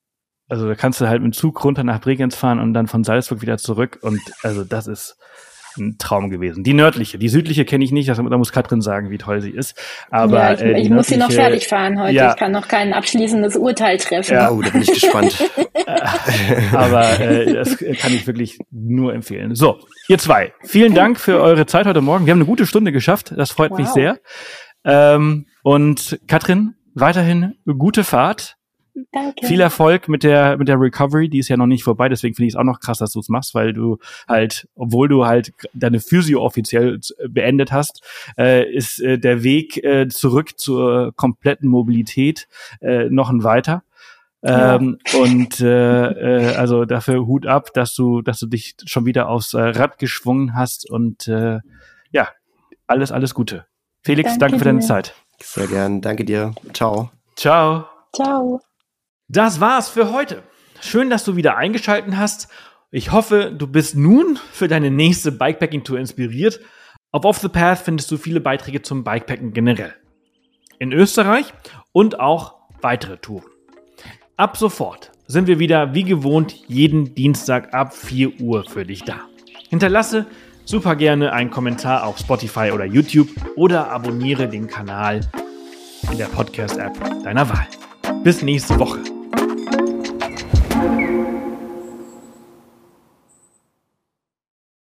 Also da kannst du halt mit dem Zug runter nach Bregenz fahren und dann von Salzburg wieder zurück und also das ist ein Traum gewesen. Die nördliche, die südliche kenne ich nicht, da muss Katrin sagen, wie toll sie ist. Aber ja, ich, äh, ich muss sie noch fertig fahren heute. Ja. Ich kann noch kein abschließendes Urteil treffen. Ja, oh, da bin ich gespannt. Aber äh, das kann ich wirklich nur empfehlen. So, ihr zwei, vielen Dank für eure Zeit heute Morgen. Wir haben eine gute Stunde geschafft, das freut wow. mich sehr. Ähm, und Katrin, weiterhin gute Fahrt. Danke. Viel Erfolg mit der mit der Recovery, die ist ja noch nicht vorbei, deswegen finde ich es auch noch krass, dass du es machst, weil du halt, obwohl du halt deine Physio offiziell beendet hast, äh, ist äh, der Weg äh, zurück zur kompletten Mobilität äh, noch ein weiter. Ja. Ähm, und äh, äh, also dafür Hut ab, dass du dass du dich schon wieder aufs äh, Rad geschwungen hast und äh, ja, alles alles Gute. Felix, danke, danke für deine dir. Zeit. Sehr gern, danke dir. Ciao. Ciao. Ciao. Das war's für heute. Schön, dass du wieder eingeschaltet hast. Ich hoffe, du bist nun für deine nächste Bikepacking-Tour inspiriert. Auf Off the Path findest du viele Beiträge zum Bikepacken generell. In Österreich und auch weitere Touren. Ab sofort sind wir wieder wie gewohnt jeden Dienstag ab vier Uhr für dich da. Hinterlasse super gerne einen Kommentar auf Spotify oder YouTube oder abonniere den Kanal in der Podcast-App deiner Wahl. Bis nächste Woche.